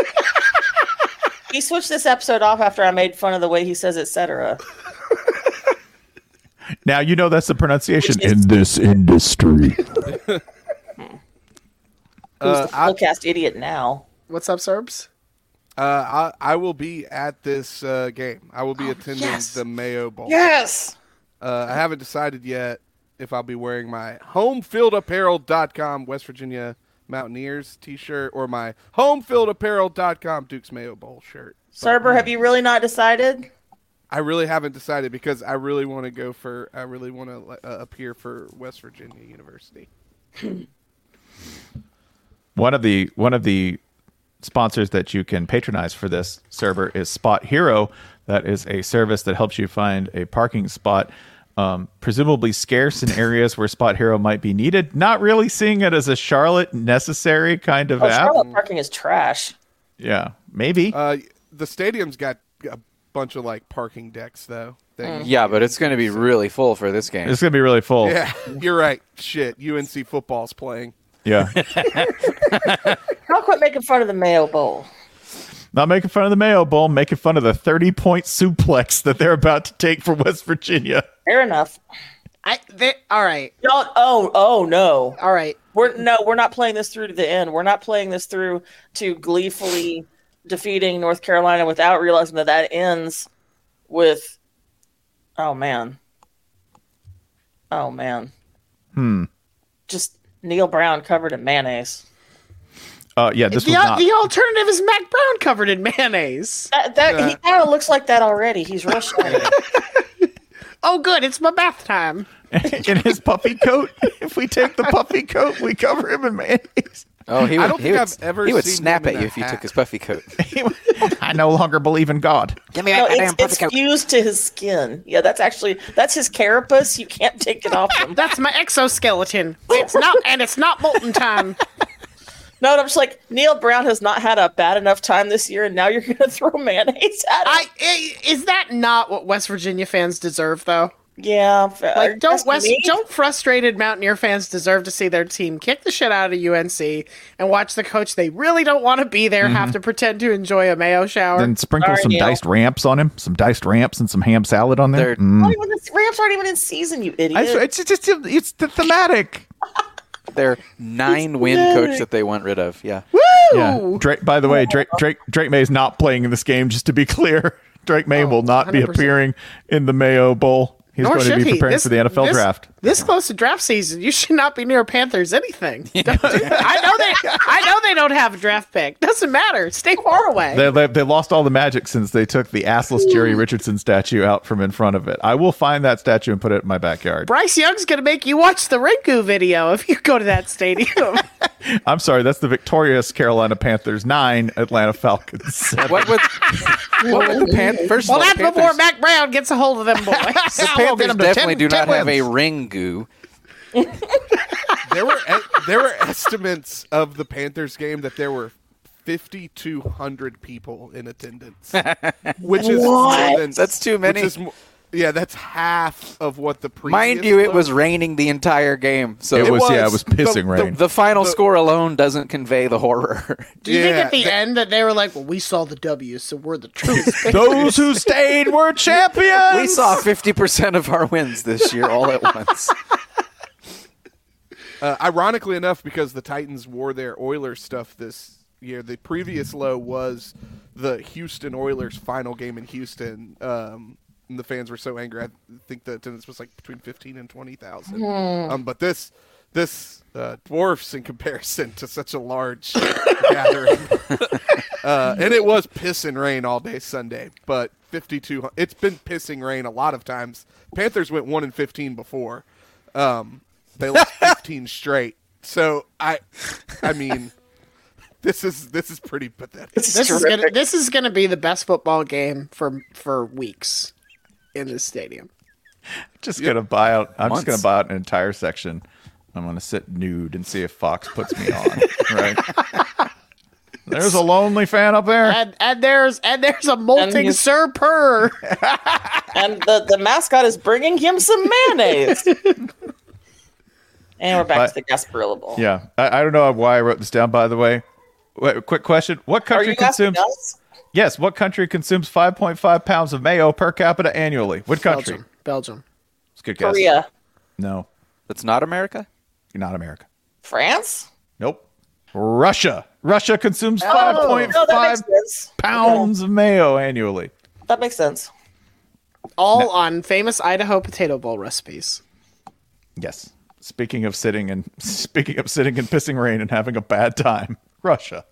He switched this episode off after I made fun of the way he says etc. Now you know that's the pronunciation Which is- in this industry. Who's the full-cast idiot now? What's up, Serbs? I will be at this game. I will be attending yes. the Mayo Bowl. Yes! I haven't decided yet if I'll be wearing my homefieldapparel.com West Virginia Mountaineers t-shirt or my homefieldapparel.com Dukes Mayo Bowl shirt. Cerber, have you really not decided? I really haven't decided because I really want to appear for West Virginia University. One of the sponsors that you can patronize for this server is Spot Hero. That is a service that helps you find a parking spot, presumably scarce in areas where Spot Hero might be needed. Not really seeing it as a Charlotte necessary kind of Oh, app. Charlotte parking is trash. Yeah, maybe. The stadium's got a bunch of like parking decks though. Yeah, but it's going to be really full for this game. It's gonna be really full. Yeah, you're right. Shit, UNC football's playing. Yeah. I'll quit making fun of the Mayo Bowl. Not making fun of the Mayo Bowl, making fun of the 30-point suplex that they're about to take for West Virginia. Fair enough. All right. Oh no. All right. We're not playing this through to the end. We're not playing this through to gleefully defeating North Carolina without realizing that ends with oh man. Just Neil Brown covered in mayonnaise. Yeah, this The was not. the alternative is Mac Brown covered in mayonnaise. He kind of looks like that already. He's real shiny. Oh, good. It's my bath time. in his puffy coat. If we take the puffy coat, we cover him in mayonnaise. Oh, I don't think I've ever He would seen snap him at in you a if you hat. took his puffy coat. I no longer believe in God. Give me No, that damn puffy it's coat. fused to his skin. Yeah, that's his carapace. You can't take it off him. That's my exoskeleton. It's not molten time. No, I'm just like, Neil Brown has not had a bad enough time this year, and now you're going to throw mayonnaise at him. Is that not what West Virginia fans deserve, though? Yeah. Like, don't frustrated Mountaineer fans deserve to see their team kick the shit out of UNC and watch the coach they really don't want to be there have to pretend to enjoy a mayo shower? Then sprinkle Sorry, some Neil. diced ramps on him. Some diced ramps and some ham salad on there. They're- Rams aren't even in season, you idiot. It's the thematic. Their 9-win coach that they want rid of. Yeah. Yeah. Drake, by the way, Drake May is not playing in this game, just to be clear. Drake May will not be 100%. appearing in the Mayo Bowl. He's Nor going to should be he. preparing for the NFL draft. This close to draft season, you should not be near Panthers anything. I know they don't have a draft pick. Doesn't matter. Stay far away. They lost all the magic since they took the assless Jerry Richardson statue out from in front of it. I will find that statue and put it in my backyard. Bryce Young's going to make you watch the Rinku video if you go to that stadium. I'm sorry, that's the victorious Carolina Panthers 9, Atlanta Falcons 7. What would the Panthers? First well, of all, that's the before Panthers, Mac Brown gets a hold of them boys. the Panthers definitely do not have a ring goo. There were estimates of the Panthers game that there were 5,200 people in attendance, which is more than, That's too many. Yeah, that's half of what the previous. Mind you, it was raining the entire game, so It was was. pissing The- rain. the final score alone doesn't convey the horror. Do you think Yeah, at the end that they were like, well, we saw the W, so we're the truest? Those who stayed were champions. We saw 50% of our wins this year all at once. Ironically enough, because the Titans wore their Oilers stuff this year, the previous low was the Houston Oilers final game in Houston. And the fans were so angry. I think the attendance was like between 15 and 20,000. But this dwarfs in comparison to such a large gathering. And it was pissing rain all day Sunday, but 52. It's been pissing rain a lot of times. Panthers went 1-15 before. They lost 15 straight. So I mean, this is pretty pathetic. This is gonna be the best football game for weeks in this stadium. just gonna buy out. I'm Months. just gonna buy out an entire section. I'm gonna sit nude and see if Fox puts me on. Right. There's a lonely fan up there. And there's a molting he's- Sir Purr. And the mascot is bringing him some mayonnaise. And we're back to the Gasparilla Bowl. Yeah, I don't know why I wrote this down. By the way, wait, quick question: what Are country you asking consumes? us? Yes, what country consumes 5.5 pounds of mayo per capita annually? What country? Belgium. It's a good guess. Korea. No, That's not America? not America. France? Nope. Russia. Russia consumes No, that 5.5 makes sense. pounds of mayo annually. That makes sense. All on famous Idaho potato bowl recipes. Yes. Speaking of sitting and pissing rain and having a bad time, Russia.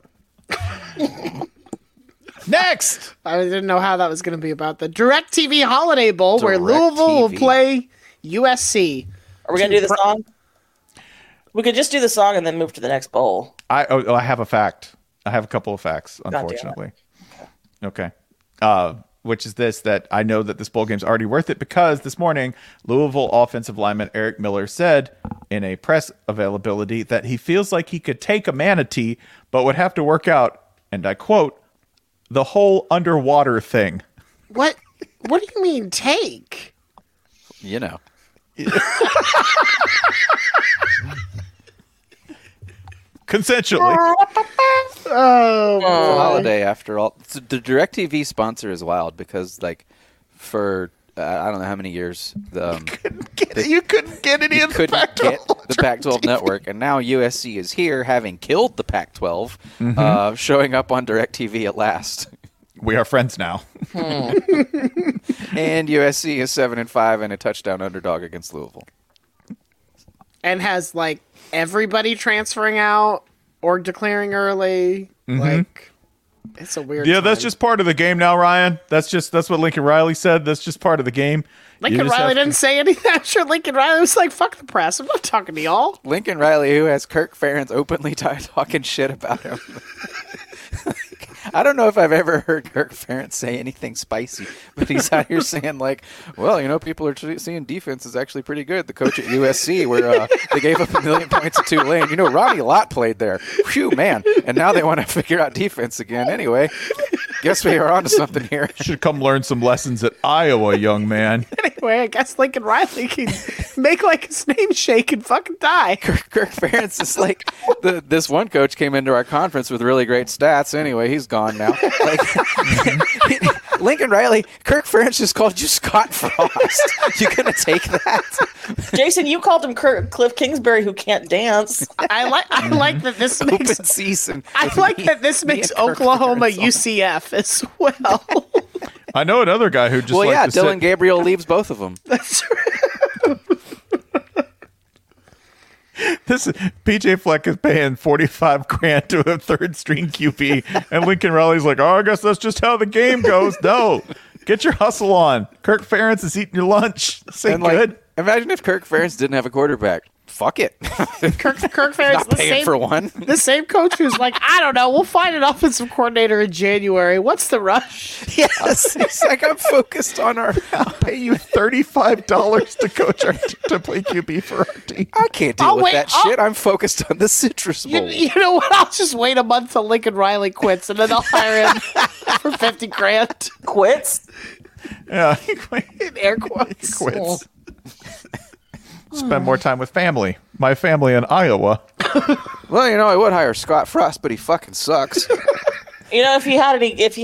Next. I didn't know how that was going to be about the DirecTV Holiday Bowl, where DirecTV. Louisville will play USC. Are we going to do the song? We could just do the song and then move to the next bowl. I have a fact. I have a couple of facts, damn it. unfortunately. Okay. Which is this, that I know that this bowl game's already worth it because this morning, Louisville offensive lineman Eric Miller said in a press availability that he feels like he could take a manatee, but would have to work out, and I quote, the whole underwater thing. What do you mean take? You know. Consensually. Oh, Holiday after all. So the DirecTV sponsor is wild because, like, for I don't know how many years, You couldn't get any of the couldn't Pac-12 get the Pac-12 network, and now USC is here, having killed the Pac-12, showing up on DirecTV at last. We are friends now. And USC is 7-5 and a touchdown underdog against Louisville. and has like everybody transferring out or declaring early. Like, It's a weird. Yeah, that's time. just part of the game now, Ryan. That's what Lincoln Riley said. That's just part of the game. Lincoln Riley didn't say anything. I'm sure Lincoln Riley was like, "Fuck the press. I'm not talking to y'all." Lincoln Riley, who has Kirk Ferentz openly talking shit about him. I don't know if I've ever heard Kirk Ferentz say anything spicy, but he's out here saying like, well, people are seeing defense is actually pretty good. The coach at USC, where they gave up 1 million points to Tulane. Ronnie Lott played there. Phew, man. And now they want to figure out defense again. Anyway, guess we are onto something here. Should come learn some lessons at Iowa, young man. Anyway, I guess Lincoln Riley can make like his name shake and fucking die. Kirk Ferentz is like, this one coach came into our conference with really great stats. Anyway, he's gone now. Like, Lincoln Riley, Kirk Ferentz just called you Scott Frost. You gonna take that? Jason, you called him Cliff Kingsbury, who can't dance. I like that this makes. Open season. I like that this makes Oklahoma UCF as well. I know another guy who just Dylan Gabriel leaves both of them. That's right. This PJ Fleck is paying $45,000 to a third string QB, and Lincoln Riley's like, "Oh, I guess that's just how the game goes." No, get your hustle on. Kirk Ferentz is eating your lunch. This ain't good. Imagine if Kirk Ferentz didn't have a quarterback. Fuck it. Kirk Ferentz, Not paying for one. The same coach who's like, I don't know, we'll find an offensive coordinator in January. What's the rush? Yes, it's like I'm focused on I'll pay you $35 to coach to play QB for our team. I can't deal with that shit. I'm focused on the Citrus Bowl. You know what? I'll just wait a month till Lincoln Riley quits, and then I'll hire him for $50,000. Quits? Yeah, In air quotes. he quits. Spend more time with family. My family in Iowa. Well, I would hire Scott Frost, but he fucking sucks. If he had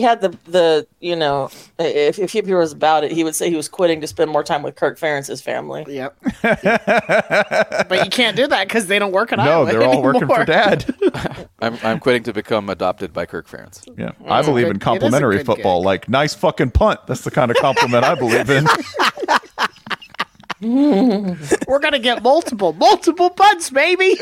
if he was about it, he would say he was quitting to spend more time with Kirk Ferentz's family. Yep. But you can't do that because they don't work in Iowa. No, they're all working anymore. for Dad. I'm quitting to become adopted by Kirk Ferentz. Yeah, I believe in complimentary football. gig. Like, nice fucking punt. That's the kind of compliment I believe in. We're gonna get multiple punts, baby.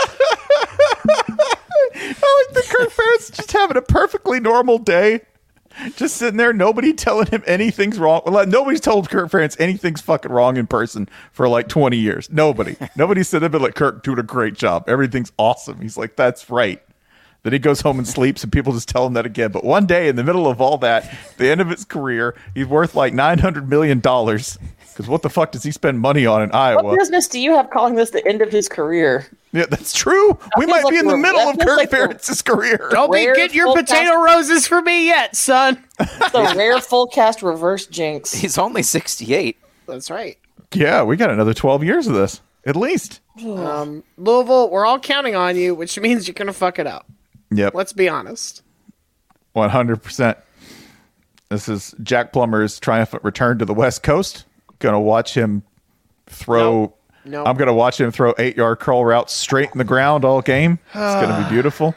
I like the Kirk Ferentz just having a perfectly normal day. Just sitting there, nobody telling him anything's wrong. Well, nobody's told Kirk Ferentz anything's fucking wrong in person for like 20 years. Nobody said they've been like, Kirk doing a great job. Everything's awesome. He's like, that's right. Then he goes home and sleeps, and people just tell him that again. But one day, in the middle of all that, the end of his career, he's worth like $900 million. Because what the fuck does he spend money on in Iowa? What business do you have calling this the end of his career? Yeah, that's true. We might be in the middle of Kirk Ferentz's career. Don't be getting your potato roses for me yet, son. It's a rare full cast reverse jinx. He's only 68. That's right. Yeah, we got another 12 years of this, at least. Louisville, we're all counting on you, which means you're gonna fuck it up. Yep. Let's be honest. 100%. This is Jack Plummer's triumphant return to the West Coast. Gonna watch him throw. No. I'm gonna watch him throw 8-yard curl routes straight in the ground all game. It's gonna be beautiful.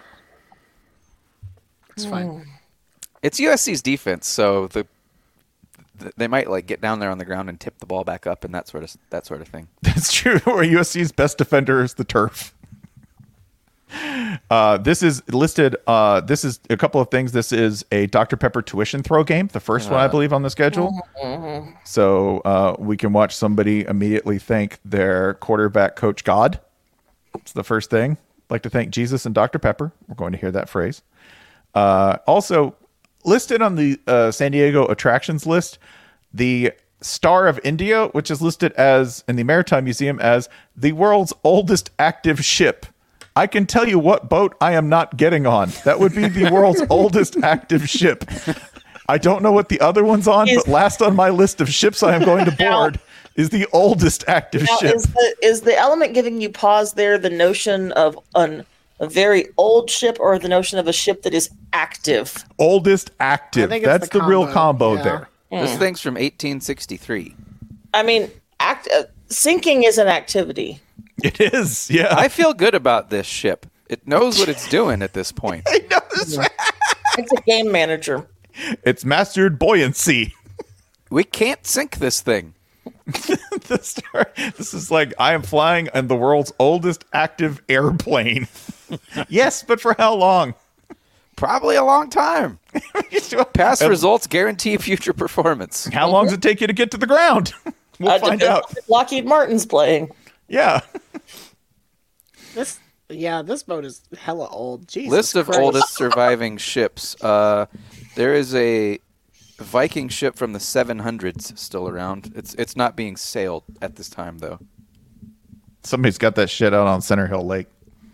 It's fine. It's USC's defense, so they might like get down there on the ground and tip the ball back up and that sort of thing. That's true. Where USC's best defender is the turf. This is listed. This is a couple of things. This is a Dr. Pepper tuition throw game, the first one I believe on the schedule. So we can watch somebody immediately thank their quarterback coach God. It's the first thing. I'd like to thank Jesus and Dr. Pepper. We're going to hear that phrase. Also listed on the San Diego attractions list, the Star of India, which is listed as in the Maritime Museum as the world's oldest active ship. I can tell you what boat I am not getting on. That would be the world's oldest active ship. I don't know what the other one's on, but last on my list of ships I am going to board is the oldest active ship. Is the element giving you pause there the notion of a very old ship or the notion of a ship that is active? Oldest active. I think it's That's the real combo yeah. there. This thing's from 1863. I mean, sinking is an activity. It is, yeah. I feel good about this ship. It knows what it's doing at this point. It's a game manager. It's mastered buoyancy. We can't sink this thing. This is like, I am flying in the world's oldest active airplane. Yes, but for how long? Probably a long time. Past results guarantee future performance. How long does it take you to get to the ground? We'll find Depends out. on if Lockheed Martin's playing. Yeah. This boat is hella old. Jesus List of Christ. oldest surviving ships. There is a Viking ship from the 700s still around. It's not being sailed at this time, though. Somebody's got that shit out on Center Hill Lake.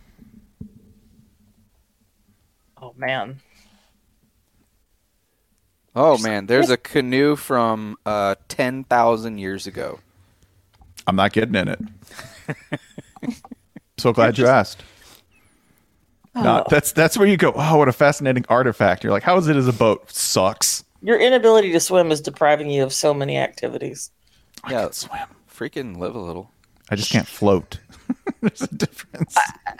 Oh man. Oh, man. There's a canoe from 10,000 years ago. I'm not getting in it. So glad you asked. No, that's where you go, oh, what a fascinating artifact. You're like, how is it as a boat? Sucks. Your inability to swim is depriving you of so many activities. I can swim. Freaking live a little. I just can't float. There's a difference.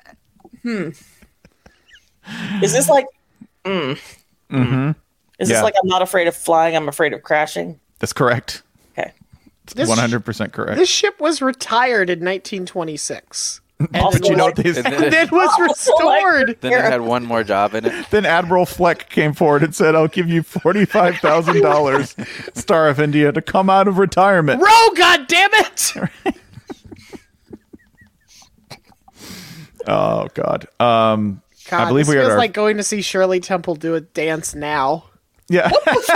Is this like Mm-hmm. Is this Yeah. like I'm not afraid of flying, I'm afraid of crashing? That's correct. Okay. It's This- 100% correct. This ship was retired in 1926. And But you know what they And said? then, then was restored. then it had one more job in it. Then Admiral Fleck came forward and said, I'll give you $45,000, Star of India, to come out of retirement. Row, goddammit! Oh, God. God, I believe this we had feels our... like going to see Shirley Temple do a dance now. yeah.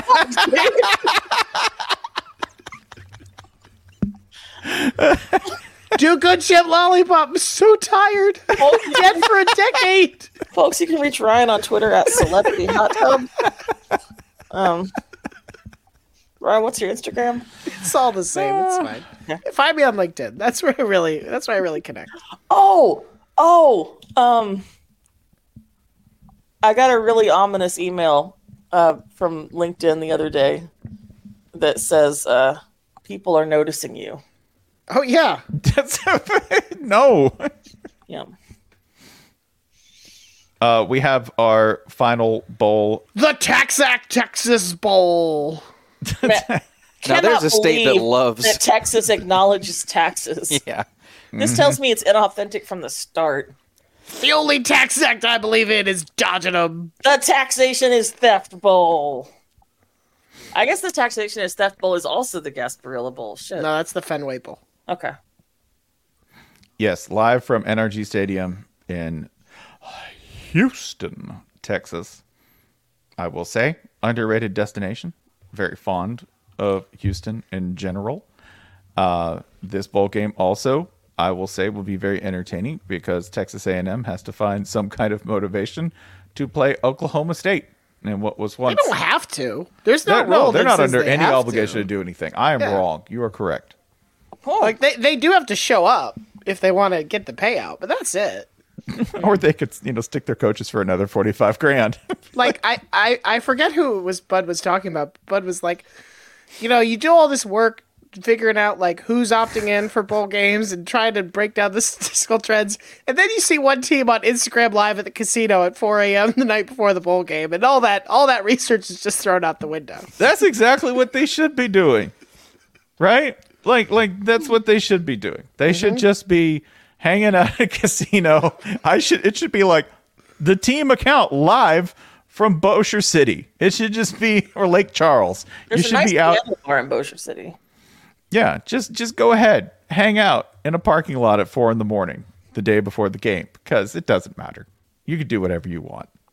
Do good ship lollipop. I'm so tired. Dead for a decade. Folks, you can reach Ryan on Twitter at Celebrity Hot Tub. Ryan, what's your Instagram? It's all the same. It's fine. Find me on LinkedIn. That's where I really connect. I got a really ominous email from LinkedIn the other day that says people are noticing you. Oh yeah. No. Yeah. We have our final bowl. The Texac Texas Bowl. Now there's a state that loves. that Texas acknowledges taxes. Yeah. This tells me it's inauthentic from the start. The only tax act I believe in is dodging them. The Taxation is Theft Bowl. I guess the Taxation is Theft Bowl is also the Gasparilla Bowl. Shit. No, that's the Fenway Bowl. Okay. Yes, live from NRG Stadium in Houston, Texas. I will say, underrated destination. Very fond of Houston in general. This bowl game also, I will say, will be very entertaining because Texas A&M has to find some kind of motivation to play Oklahoma State. And what was once... They don't have to. There's no rule. they're that not says under they any have obligation to to do anything. I am Yeah. wrong. You are correct. Like they do have to show up if they want to get the payout, but that's it. Or they could, stick their coaches for another $45,000. Like I forget who it was Bud was talking about. Bud was like, you do all this work figuring out like who's opting in for bowl games and trying to break down the statistical trends, and then you see one team on Instagram Live at the casino at 4 a.m. the night before the bowl game, and all that research is just thrown out the window. That's exactly what they should be doing, right? Like that's what they should be doing. They should just be hanging out at a casino. It should be like the team account live from Bossier City. It should just be, or Lake Charles. There's You a should nice be out. piano bar in Bossier City. Yeah, just go ahead, hang out in a parking lot at 4 a.m. the day before the game because it doesn't matter. You can do whatever you want.